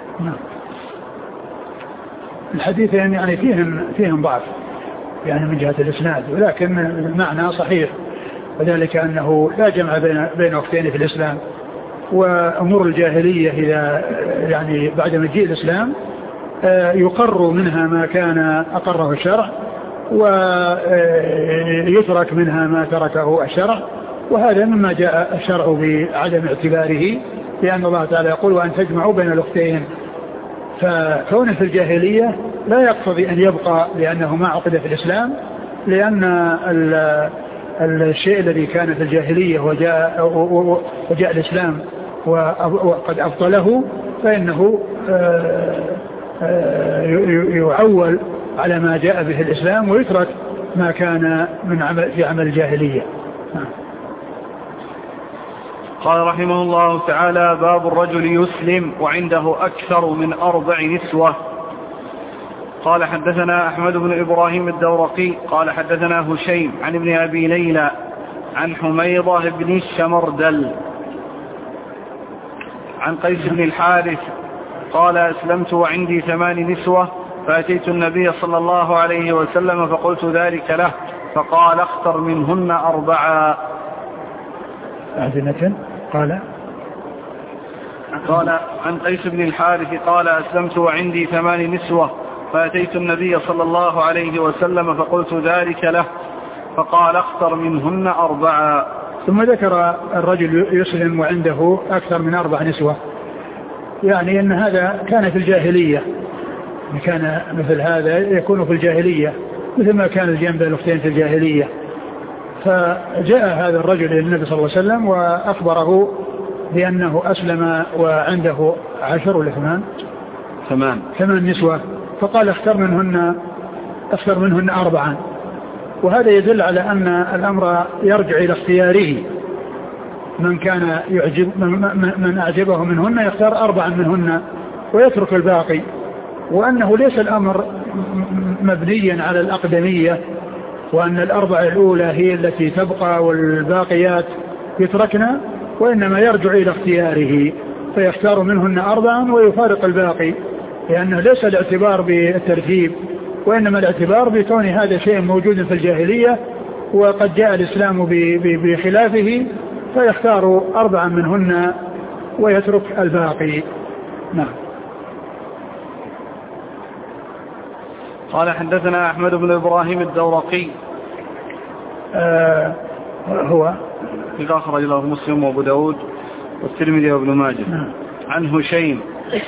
الحديث يعني فيهم ضعف يعني من جهة الإسناد، ولكن المعنى صحيح، وذلك أنه لا جمع بين أختين في الإسلام، وأمور الجاهلية إذا يعني بعد مجيء الإسلام يقر منها ما كان أقره الشرع، ويترك منها ما تركه الشرع، وهذا مما جاء الشرع بعدم اعتباره، لأن الله تعالى يقول: وأن تجمعوا بين الأختين. فكونه في الجاهلية لا يقتضي أن يبقى لأنه ما عقد في الإسلام، لأن الشيء الذي كان في الجاهلية وجاء الإسلام وقد أبطله، فإنه يعول على ما جاء به الإسلام، ويترك ما كان من في عمل الجاهلية. قال رحمه الله تعالى: باب الرجل يسلم وعنده أكثر من 4 نسوة. قال حدثنا أحمد بن إبراهيم الدورقي قال حدثنا هشيم عن ابن أبي ليلى عن حميضة بن الشمردل عن قيس بن الحارث قال: أسلمت وعندي 8 نسوة، فأتيت النبي صلى الله عليه وسلم فقلت ذلك له، فقال: اختر منهن 4. قال عن قيس بن الحارث قال: أسلمت وعندي 8 نسوة، فأتيت النبي صلى الله عليه وسلم فقلت ذلك له، فقال: اختر منهن 4. ثم ذكر الرجل يسلم وعنده أكثر من 4 نسوة، يعني أن هذا كان في الجاهلية، كان مثل هذا يكون في الجاهلية مثل ما كان الجنب الأختين في الجاهلية. فجاء هذا الرجل إلى النبي صلى الله عليه وسلم وأخبره بأنه أسلم وعنده 10 ولا 8 نسوة، فقال: اختر منهن 4. وهذا يدل على أن الأمر يرجع إلى اختياره، من أعجبه منهن يختار 4 منهن ويترك الباقي، وأنه ليس الأمر مبنيا على الأقدمية، وأن 4 الأولى هي التي تبقى والباقيات يتركنا، وإنما يرجع إلى اختياره فيختار منهن 4 ويفارق الباقي، لأنه ليس الاعتبار بالترتيب، وإنما الاعتبار بكون هذا شيء موجود في الجاهلية وقد جاء الإسلام بخلافه، فيختار 4 منهن ويترك الباقي. نعم. قال حدثنا أحمد بن إبراهيم الدورقي هو إذا أخرج له مسلم وأبو داود والترمذي وابن ماجه. عن هشيم.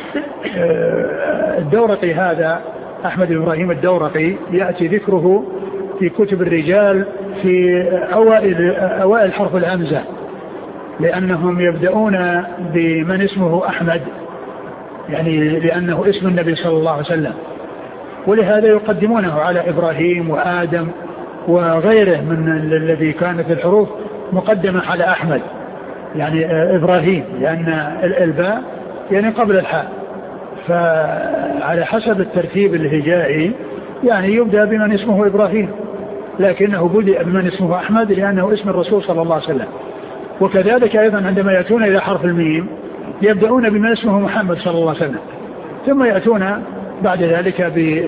الدورقي هذا أحمد بن إبراهيم الدورقي يأتي ذكره في كتب الرجال في أوائل حرف الهمزة، لأنهم يبدأون بمن اسمه أحمد، يعني لأنه اسم النبي صلى الله عليه وسلم، ولهذا يقدمونه على إبراهيم وآدم وغيره من الذي كانت الحروف مقدمة على أحمد، يعني إبراهيم، لأن الباء يعني قبل الحاء، فعلى حسب الترتيب الهجائي يعني يبدأ بمن اسمه إبراهيم، لكنه بدأ بمن اسمه أحمد لأنه اسم الرسول صلى الله عليه وسلم. وكذلك أيضا عندما يأتون إلى حرف الميم يبدأون بمن اسمه محمد صلى الله عليه وسلم، ثم يأتون بعد ذلك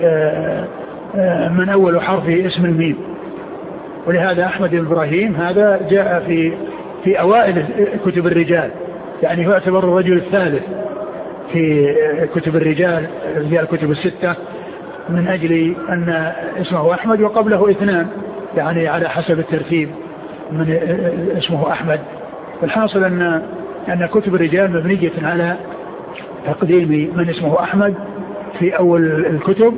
من أول حرفه اسم الميم. ولهذا أحمد بن إبراهيم هذا جاء في أوائل كتب الرجال، يعني هو يعتبر الرجل الثالث في كتب الرجال، الكتب 6، من أجل أن اسمه أحمد وقبله 2، يعني على حسب الترتيب من اسمه أحمد. والحاصل أن كتب الرجال مبنية على تقديم من اسمه أحمد في أول الكتب،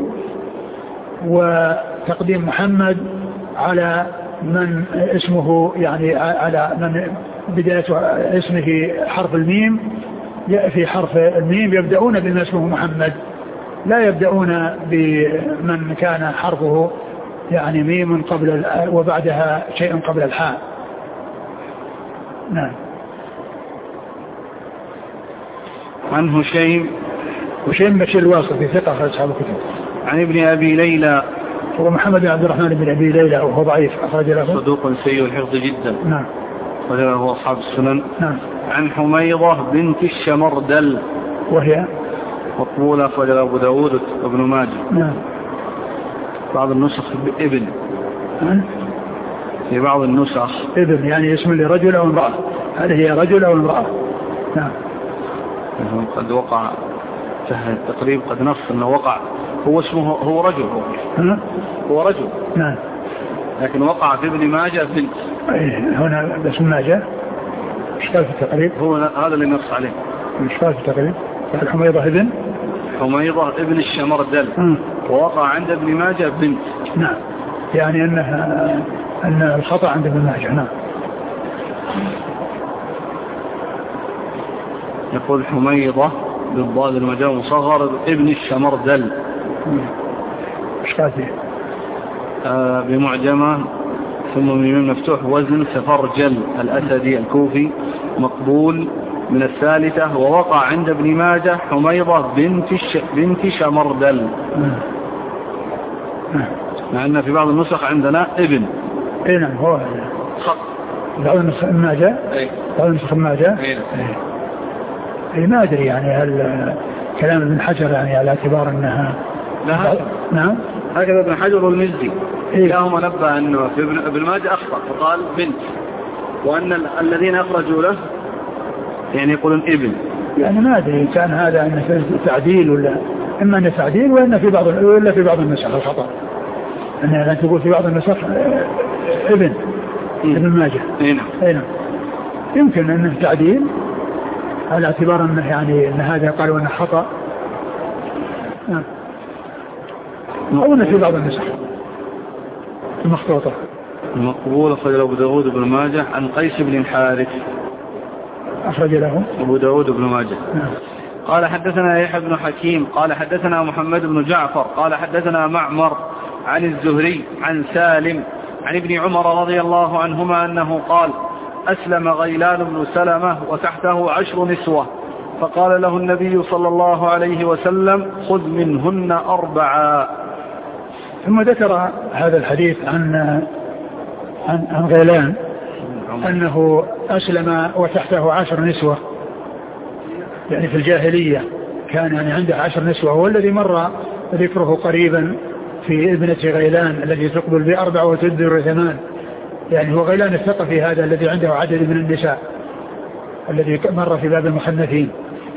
وتقديم محمد على من اسمه، يعني على من بداية اسمه حرف الميم، في حرف الميم يبدأون بما اسمه محمد، لا يبدأون بمن كان حرفه يعني ميم قبل وبعدها شيء قبل الحاء. نعم. عن هشيم بشير الواسطي ثقة أصحاب الكتب. عن ابن أبي ليلى هو محمد بن عبد الرحمن بن أبي ليلى وهو ضعيف، أخرج له صدوق سيء الحفظ جدا. نعم. وله أصحاب السنن. نعم. عن حميضة بنت الشمردل وهي مقبولة، أخرج له أبو داود وابن ماجه. نعم. بعض النسخ ابن، في بعض النسخ ابن يعني اسم لرجل أو امرأة، هل هي رجل أو امرأة؟ نعم. قد وقع تقريب، قد نص أنه وقع هو اسمه هو رجل، هو رجل. نعم. لكن وقع في ابن ماجه بنت. هنا اسم ماجه ايش قال في التقريب؟ هو هذا اللي نص عليه. ايش قال في التقريب؟ قال حميضة ابن الشمردل، ووقع عند ابن ماجه بنت. نعم، يعني أن الخطأ عند ابن ماجه. نعم. يقول حميضة بالضاد المجاز مصغر ابن الشمردل. ايش قال فيه؟ بمعجمة ثم من مفتوح وزن سفرجل الأسدي الكوفي مقبول من الثالثة. ووقع عند ابن ماجه حميضة بنت شمردل، مع أن في بعض النسخ عندنا ابن. اي نعم هو خط بعض النسخ ماجه، بعض النسخ ماجه. اي ما ادري يعني هل كلام ابن حجر يعني على اعتبار انها نعم هكذا ابن حجر والمزي كلاهما نبه انه في ابن ماجه اخطأ فقال بنت، وان الذين اخرجوا له يعني يقولون ابن. يعني ما ادري كان هذا انه تعديل ولا اما انه تعديل وان في بعض ولا في بعض النسخ الخطأ انها تقول في بعض النسخ ابن ماجه. اي نعم يمكن انه تعديل على اعتبار انه يعني ان هذا قالوا انه خطأ او انه في بعض النسخ المخطوطة. المقبول أخرج له أبو داود بن ماجه عن قيس بن الحارث، أخرج له أبو داود بن ماجه. قال حدثنا يحيى بن حكيم قال حدثنا محمد بن جعفر قال حدثنا معمر عن الزهري عن سالم عن ابن عمر رضي الله عنهما أنه قال أسلم غيلان بن سلمة وتحته 10 نسوة، فقال له النبي صلى الله عليه وسلم خذ منهن 4. ثم ذكر هذا الحديث عن غيلان أنه أسلم وتحته 10 نسوة، يعني في الجاهلية كان يعني عنده 10 نسوة، هو الذي مر ذكره قريبا في ابنة غيلان الذي تقبل ب4 وتدبر 8. يعني هو غيلان الثقفي هذا الذي عنده عدد من النساء الذي مر في باب المحنثين.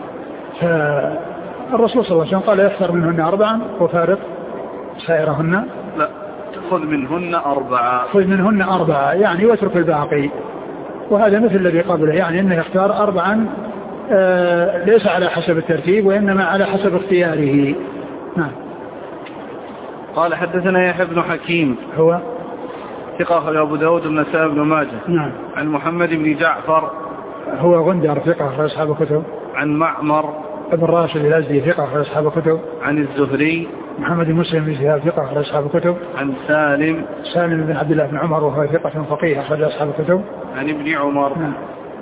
فالرسول صلى الله عليه وسلم قال يختار منهن 4 وفارق سائرهن. لا خذ منهن 4، خذ منهن 4 يعني واترك الباقي. وهذا مثل الذي قبله، يعني انه يختار 4 ليس على حسب الترتيب وإنما على حسب اختياره. نعم. قال حدثنا يحيى بن حكيم هو ثقة أخرج أبو داود النسائي بن ماجه. نعم. عن محمد بن جعفر هو غندر ثقة أخرج أصحاب الكتب. عن معمر ابن راشد الأزدي ثقة أخرج أصحاب الكتب. عن الزهري محمد بن مسلم بن شهاب ثقة أخرج أصحاب الكتب. عن سالم بن عبد الله بن عمر وهو ثقة فقيه أخرج أصحاب الكتب. عن ابن عمر. نعم.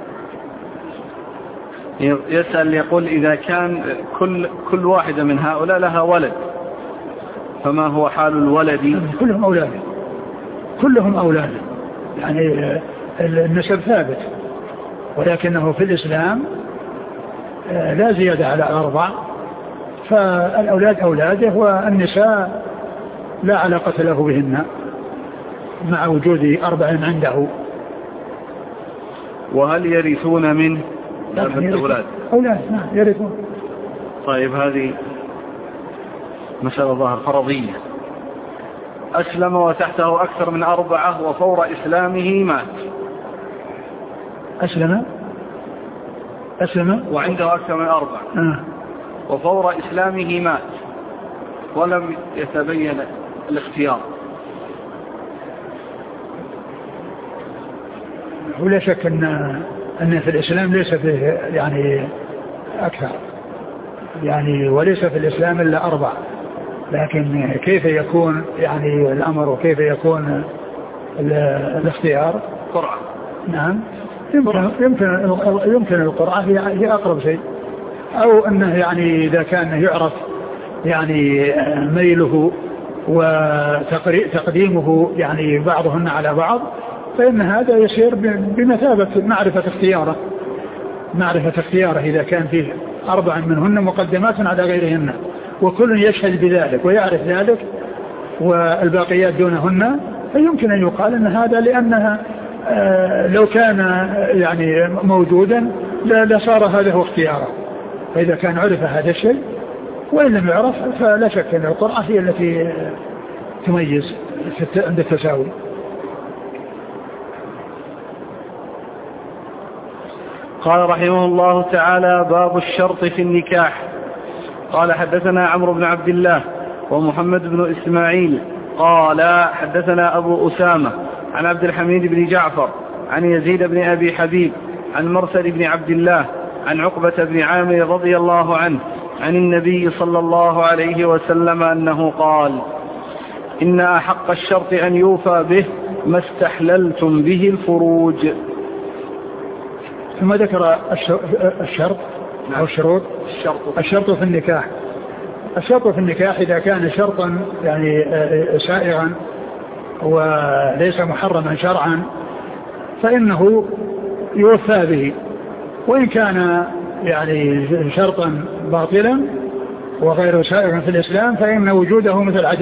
يسأل يقول إذا كان كل واحدة من هؤلاء لها ولد فما هو حال الولد؟ كلهم أولاد، كلهم أولاد، يعني النسب ثابت، ولكنه في الإسلام لا زيادة على 4، فالأولاد أولاده والنساء لا علاقة له بهن مع وجود 4 عنده. وهل يرثون منه؟ أولاد نعم يرثون. طيب هذه مسألة ظاهر فرضية. أسلم وتحته أكثر من 4 وفور إسلامه مات. أسلم وعنده أكثر من 4 وفور إسلامه مات ولم يتبين الاختيار. ولا شك أن في الإسلام ليس فيه يعني أكثر، يعني وليس في الإسلام إلا 4، لكن كيف يكون يعني الأمر وكيف يكون الاختيار؟ قرعة. نعم يمكن القرعة هي أقرب شيء، أو أنه يعني إذا كان يعرف يعني ميله وتقديمه يعني بعضهن على بعض، فإن هذا يصير بمثابة معرفة اختياره إذا كان فيه 4 منهن مقدمات على غيرهن وكل يشهد بذلك ويعرف ذلك والباقيات دونهن، فيمكن أن يقال أن هذا لأنها لو كان يعني موجودا لصار هذا هو اختياره. فإذا كان عرف هذا الشيء وإن لم يعرف فلا شك أن القرعة هي التي تميز عند التساوي. قال رحمه الله تعالى: باب الشرط في النكاح. قال حدثنا عمرو بن عبد الله ومحمد بن إسماعيل قال حدثنا أبو أسامة عن عبد الحميد بن جعفر عن يزيد بن أبي حبيب عن مرسل بن عبد الله عن عقبة بن عامر رضي الله عنه عن النبي صلى الله عليه وسلم أنه قال: إن أحق الشرط أن يوفى به ما استحللتم به الفروج. ثم ذكر الشرط أو الشروط. الشرط في النكاح. الشرط في النكاح إذا كان شرطا يعني سائغا وليس محرما شرعا فإنه يوفى به، وإن كان يعني شرطا باطلا وغير سائغا في الإسلام فإن وجوده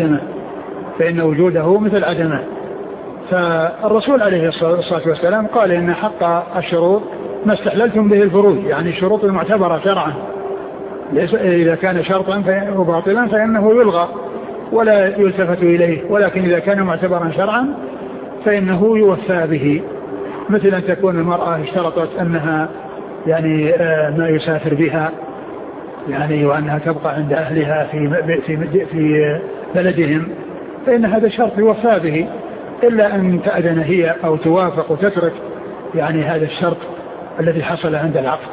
مثل عدمه. فالرسول عليه الصلاة والسلام قال إن حق الشروط ما استحللتم به الفروج، يعني الشروط المعتبرة شرعا إذا كان شرطا باطلا فإنه يلغى ولا يلتفت إليه، ولكن إذا كان معتبرا شرعا فإنه يوفى به، مثل أن تكون المرأة اشترطت أنها يعني ما يسافر بها يعني وأنها تبقى عند أهلها في بلدهم، فإن هذا شرط يوفى به إلا أن تأذن هي أو توافق وتترك يعني هذا الشرط الذي حصل عند العقد.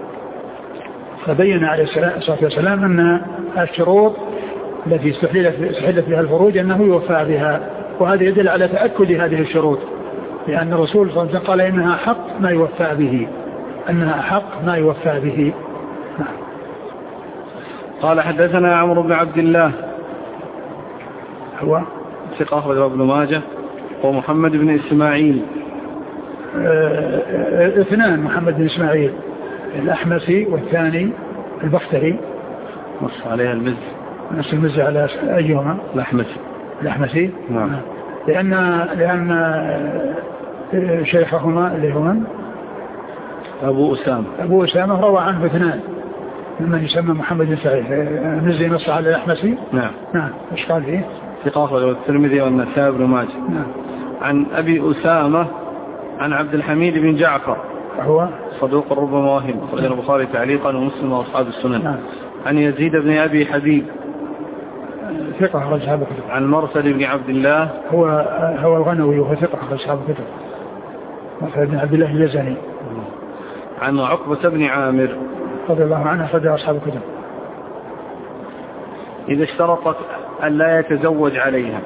فبين عليه الصلاة والسلام أن الشروط التي استحلت بها الفروج أنه يوفى بها، وهذا يدل على تأكد هذه الشروط، لأن الرسول صلى الله عليه وسلم قال إنها حق ما يوفى به. قال حدثنا عمرو بن عبد الله هو ثقة أخرجه ابن ماجه، ومحمد بن إسماعيل اثنان، محمد بن إسماعيل الأحمسي والثاني البختري، نص عليها المز على أيهما؟ الأحمسي. نعم. لأن شيخهما اللي هو أبو أسامة روى عنه اثنان ممن يسمى محمد بن سعيد. المزي نص على الأحمسي. نعم. ايش قال فيه؟ ثقة أخرجه الترمذي والنسائي بن ماجه. نعم. عن أبي أسامة عن عبد الحميد بن جعفر هو صدوق ربما وهم، أخرجه البخاري تعليقا ومسلم وأصحاب السنن. نعم. عن يزيد بن أبي حبيب ثقة أخرج أصحاب الكتب. عن مرسل بن عبد الله هو الغنوي وهو ثقة أخرج أصحاب الكتب. مرسل بن عبد الله اليزني. عن عقبة بن عامر رضي الله عنه أخرج أصحاب الكتب. إذا اشترطت أن لا يتزوج عليها،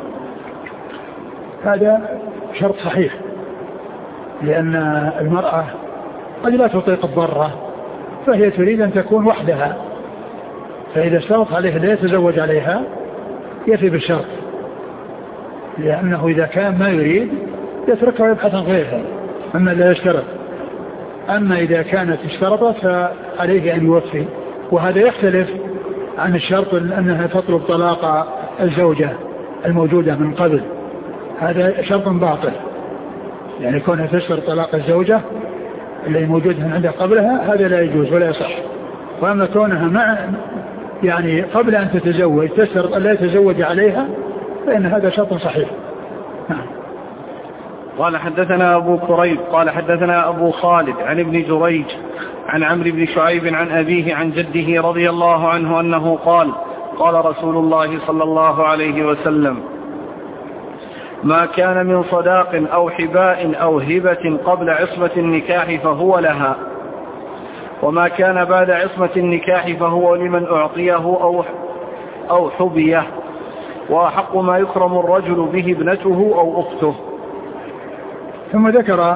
هذا شرط صحيح، لأن المرأة قد لا تطيق الضرة فهي تريد أن تكون وحدها، فإذا اشترط عليه لا يتزوج عليها يفي بالشرط، لأنه إذا كان ما يريد يتركها ويبحث عن غيرها أما لا يشترط. أما إذا كانت اشترطت فعليه أن يوفي، وهذا يختلف عن الشرط أنها تطلب طلاق الزوجة الموجودة من قبل، هذا شرط باطل، يعني كونها تشترط طلاق الزوجة اللي موجودة عندها قبلها هذا لا يجوز ولا يصح. وأما كونها يعني قبل أن تتزوج تشترط أن لا يتزوج عليها فإن هذا شرط صحيح. نعم. قال حدثنا أبو كريب قال حدثنا أبو خالد عن ابن جريج عن عمرو بن شعيب عن أبيه عن جده رضي الله عنه أنه قال قال رسول الله صلى الله عليه وسلم: ما كان من صداق أو حباء أو هبة قبل عصمة النكاح فهو لها، وما كان بعد عصمة النكاح فهو لمن أعطيه أو حبيه، وأحق ما يكرم الرجل به ابنته أو أخته. ثم ذكر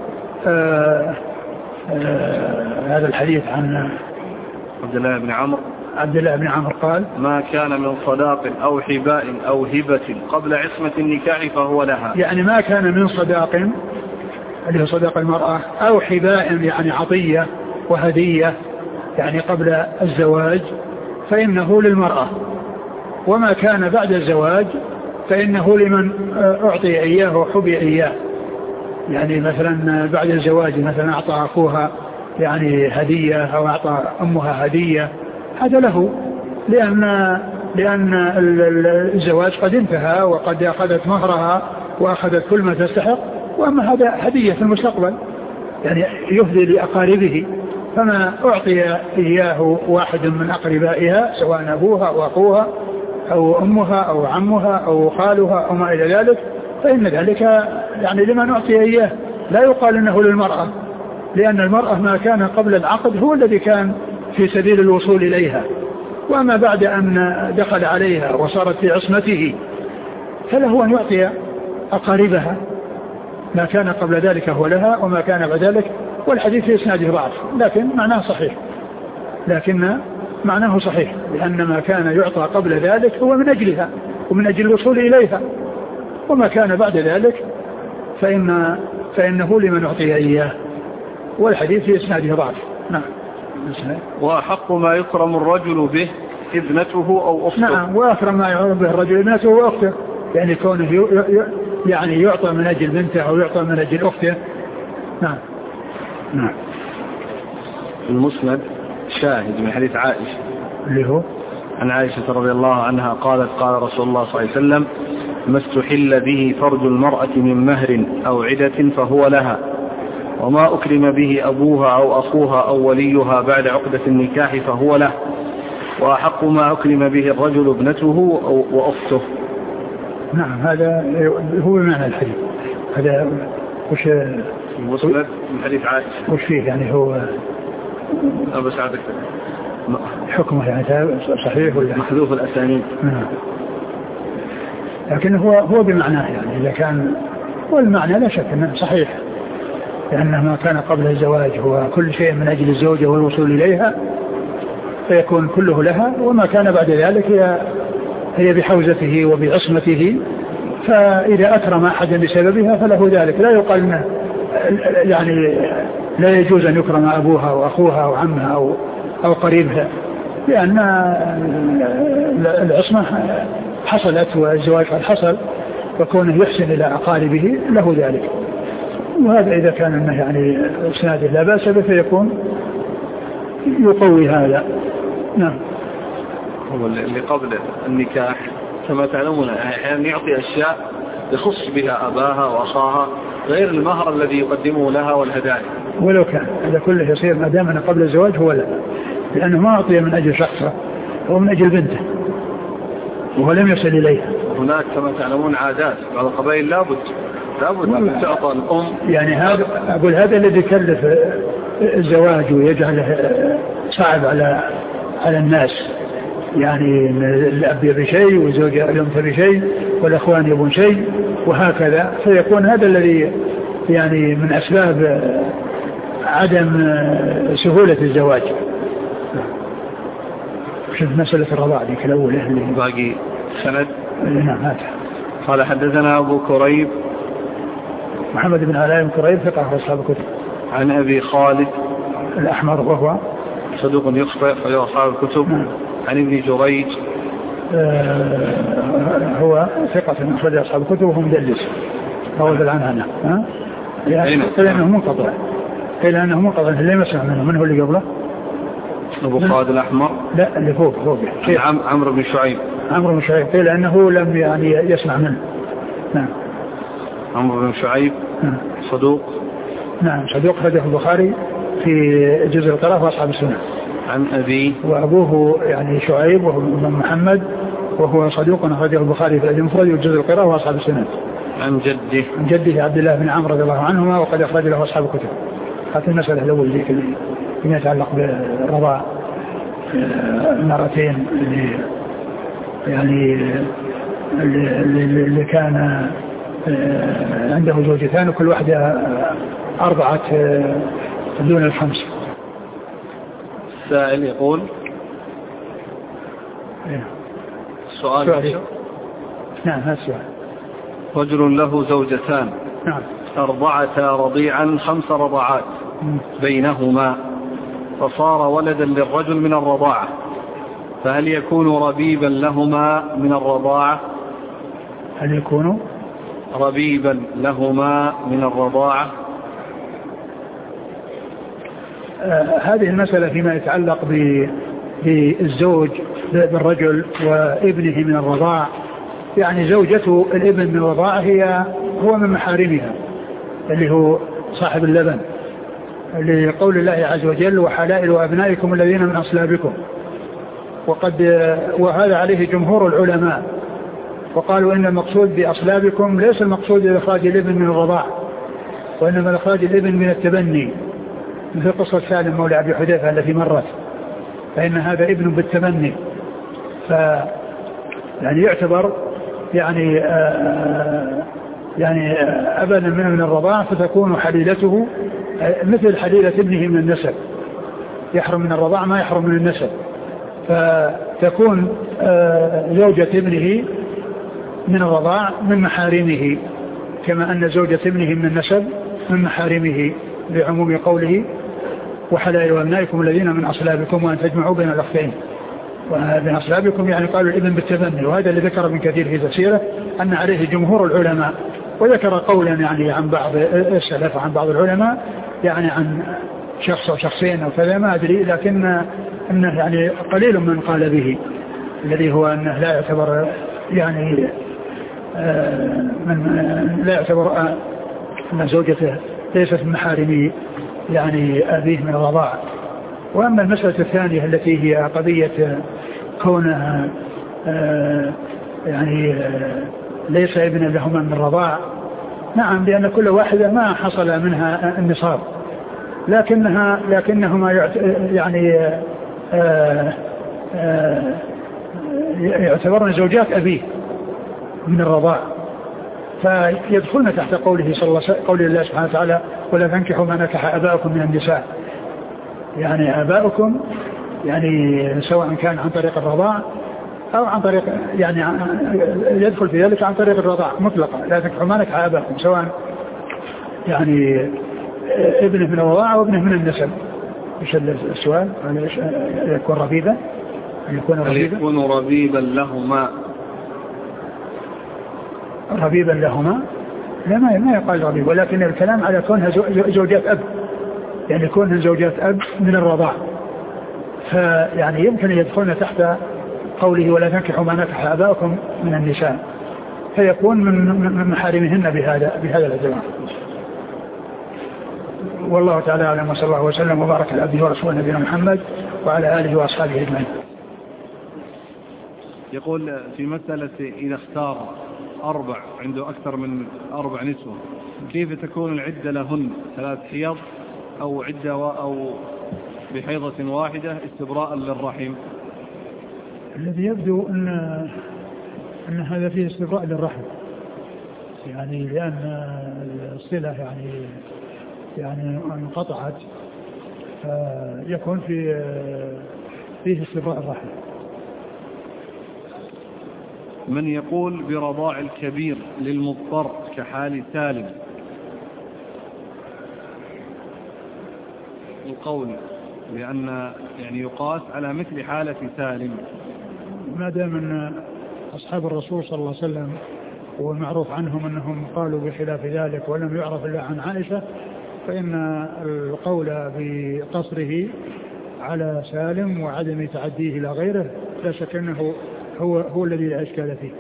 هذا الحديث عن عبد الله بن عمرو قال: ما كان من صداق أو حباء أو هبة قبل عصمة النكاح فهو لها، يعني ما كان من صداق اللي هو صداق المرأة أو حباء يعني عطية وهدية يعني قبل الزواج فإنه للمرأة، وما كان بعد الزواج فإنه لمن أعطي إياه وحبي إياه، يعني مثلا بعد الزواج مثلا أعطى أخوها يعني هدية أو أعطى أمها هدية، هذا له، لأن الزواج قد انتهى وقد أخذت مهرها وأخذت كل ما تستحق، وأما هذا هدية في المستقبل يعني يهدي لأقاربه، فما أعطي إياه واحد من أقربائها سواء أبوها أو أخوها أو أمها أو عمها أو خالها أو ما إلى ذلك فإن ذلك يعني لمن أعطي إياه، لا يقال إنه للمرأة، لأن المرأة ما كان قبل العقد هو الذي كان في سبيل الوصول إليها، وما بعد أن دخل عليها وصارت في عصمته فله أن يعطي أقاربها ما كان قبل ذلك هو لها وما كان بعد ذلك. والحديث في إسناده ضعف لكن معناه صحيح لأن ما كان يعطى قبل ذلك هو من أجلها ومن أجل الوصول إليها، وما كان بعد ذلك فإنه لمن أعطي إياه. والحديث في إسناده ضعف. نعم. وأحق ما يكرم الرجل به ابنته أو أخته. نعم، وأكرم ما يكرم به الرجل ابنته وأخته، يعني كونه يعني يعطى من أجل بنته أو يعطى من أجل أخته. نعم. نعم. المسند شاهد من حديث عائشة اللي هو عن عائشة رضي الله عنها قالت قال رسول الله صلى الله عليه وسلم ما استحل به فرج المرأة من مهر أو عدة فهو لها، وما أكرم به أبوها أو أخوها أو وليها بعد عقدة النكاح فهو له، وأحق ما أكرم به الرجل ابنته وأخته. نعم، هذا هو معنى الحديث. هذا وش المسند من حديث عائشة وش فيه يعني هو أبو سعد حكمه يعني صحيح ولا محذوف الأسانيد؟ لكن هو بمعناه يعني إذا كان والمعنى لا شك أنه صحيح، لأنه ما كان قبل الزواج هو كل شيء من أجل الزوجة والوصول إليها فيكون كله لها، وما كان بعد ذلك هي بحوزته وبعصمته، فإذا أكرم أحدا بسببها فله ذلك. لا يقال أنه يعني لا يجوز أن يكرم أبوها وأخوها أو عمها أو قريبها، لأن العصمة حصلت والزواج قد حصل، فكونه يحسن إلى أقاربه له ذلك. وهذا إذا كان أنه يعني إسناده لا بأس به فيكون يقوي هذا. نعم. هو اللي قبل النكاح كما تعلمون أحيانا يعطي أشياء يخص بها أباها وأخاها غير المهر الذي يقدمه لها والهدايا، ولو كان هذا كله يصير ما دام قبل الزواج هو لا، لأنه ما أعطي من أجل شخصه، هو من أجل بنته وهو لم يصل إليها. هناك كما تعلمون عادات بعض القبائل لابد أن تعطى الأم. يعني هذا أقول هذا الذي يكلف الزواج ويجعله صعب على الناس، يعني الأب يبي شيء والزوجة الأم تبي شيء والأخوان يبون شيء وهكذا، فيكون هذا الذي يعني من أسباب عدم سهولة الزواج. شوف مسألة الرضاعة ذيك الأولى اللي باقي سند. نعم هذا. قال حدثنا أبو كريب محمد بن علاء بن كريب ثقة أصحاب الكتب. عن أبي خالد الأحمر وهو صدوق يخطئ في أصحاب الكتب. نعم. عن ابن جريج هو ثقة أخرج أصحاب الكتب وهو مدلس روى بالعنعنة. قيل أنه منقطع، اللي مسمع منه هو اللي قبله أبو خالد الأحمر. لا اللي فوق عمرو بن شعيب. قيل أنه لم يعني يسمع منه. نعم. عمرو بن شعيب. صدوق. نعم صدوق أخرجه البخاري في جزء القراءة وأصحاب السنة. عن أبي وأبوه يعني شعيب وهو محمد وهو صدوق أخرجه البخاري في المفرد وجزء القراءة وأصحاب السنة. عن جده عبد الله بن عمرو رضي الله عنهما وقد أخرج له أصحاب الكتب. هذه المسألة الأول ذيك اللي يتعلق بالرضاع المرتين اللي كان عنده زوجتان وكل واحدة أرضعت دون الخمس. السائل يقول سؤال. نعم هذا السؤال. رجل له زوجتان. نعم. أرضعتا رضيعا 5 رضعات بينهما فصار ولدا للرجل من الرضاعة، فهل يكون ربيبا لهما من الرضاعة؟ هل يكون ربيبا لهما من الرضاعة؟ هذه المسألة فيما يتعلق بالزوج بالرجل وابنه من الرضاع، يعني زوجته الابن من الرضاعة هو من محارمها اللي هو صاحب اللبن، لقول الله عز وجل وحلائل أبنائكم الذين من أصلابكم، وهذا عليه جمهور العلماء، وقالوا إن المقصود بأصلابكم ليس المقصود إخراج الابن من الرضاع، وإنما إخراج الابن من التبني، مثل قصة سالم مولى أبي حذيفة التي مرت، فإن هذا ابن بالتبني، يعني يعتبر يعني يعني أبدا من الرضاع، فتكون حليلته مثل حليلة ابنه من النسب، يحرم من الرضاع ما يحرم من النسب. فتكون زوجة ابنه من الرضاع من محارمه، كما أن زوجة ابنه من النسب من محارمه، بعموم قوله وحلائل أبنائكم الذين من أصلابكم وأن تجمعوا بين الأختين. وبين أصلابكم يعني قالوا الابن بالتبني، وهذا اللي ذكر ابن كثير في تفسيره أن عليه جمهور العلماء. وذكر قولا يعني عن بعض السلف عن بعض العلماء يعني عن شخص أو شخصين أو كذا ما أدري، لكن أنه يعني قليل من قال به، الذي هو أنه لا يعتبر يعني من لا يعتبر أن زوجته ليست من محارمه يعني أبيه من الرضاعة. وأما المسألة الثانية التي هي قضية كونها يعني ليس ابن لهما من الرضاعة، نعم، لأن كل واحدة ما حصل منها النصاب، لكنهما يعني يعتبرن زوجات أبيه من الرضاعة، فيدخلن تحت قول الله سبحانه وتعالى ولا تنكحوا ما نكح آباؤكم من النساء. يعني آباؤكم يعني سواء كان عن طريق الرضاع أو عن طريق يعني يدخل في ذلك عن طريق الرضاع مطلقا، لا تنكحوا ما نكح آباؤكم، سواء يعني ابنه من الرضاعة وابنه من النسب. ايش السؤال؟ يكون ربيبا؟ يكون ربيبا لهما؟ ربيبا لهما لا، ما يقال ربيب، ولكن الكلام على كونها زوجات أب، يعني كونها زوجات أب من الرضاع، فيعني يمكن يدخلن تحت قوله ولا تنكحوا ما نكح آباؤكم من النساء، فيكون من محارمهن بهذا الاعتبار. والله تعالى أعلم، وصلى الله وسلم وبارك على عبده ورسوله نبينا محمد وعلى آله وأصحابه أجمعين. يقول في مسألة إذا اختار أربع عنده أكثر من 4 نسوة، كيف تكون العدة لهن؟ 3 حيض أو عدة أو بحيضة واحدة استبراء للرحم؟ الذي يبدو أن هذا فيه استبراء للرحم، يعني لأن الصلة يعني انقطعت، يكون فيه استبراء الرحم. من يقول برضاع الكبير للمضطر كحال سالم، القول لأن يعني يقاس على مثل حالة سالم، ما دام أن أصحاب الرسول صلى الله عليه وسلم والمعروف عنهم أنهم قالوا بخلاف ذلك ولم يعرف إلا عن عائشة، فإن القول بقصره على سالم وعدم تعديه إلى غيره لا شك أنه هو الذي لا إشكال فيه.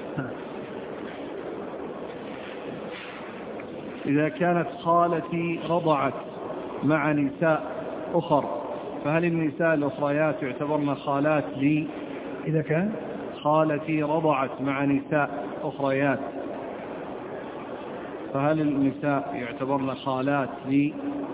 إذا كانت خالتي رضعت مع نساء أخر، فهل النساء الأخريات يعتبرن خالات لي؟ إذا كان خالتي رضعت مع نساء أخريات، فهل النساء يعتبرن خالات لي؟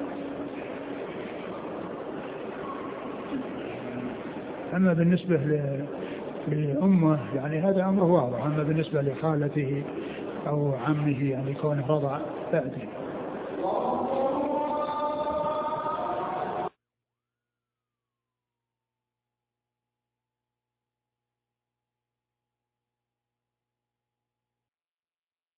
أما بالنسبة لأمه يعني هذا أمره واضح، أما بالنسبة لخالته أو عمه يعني كونه رضع لا أدري.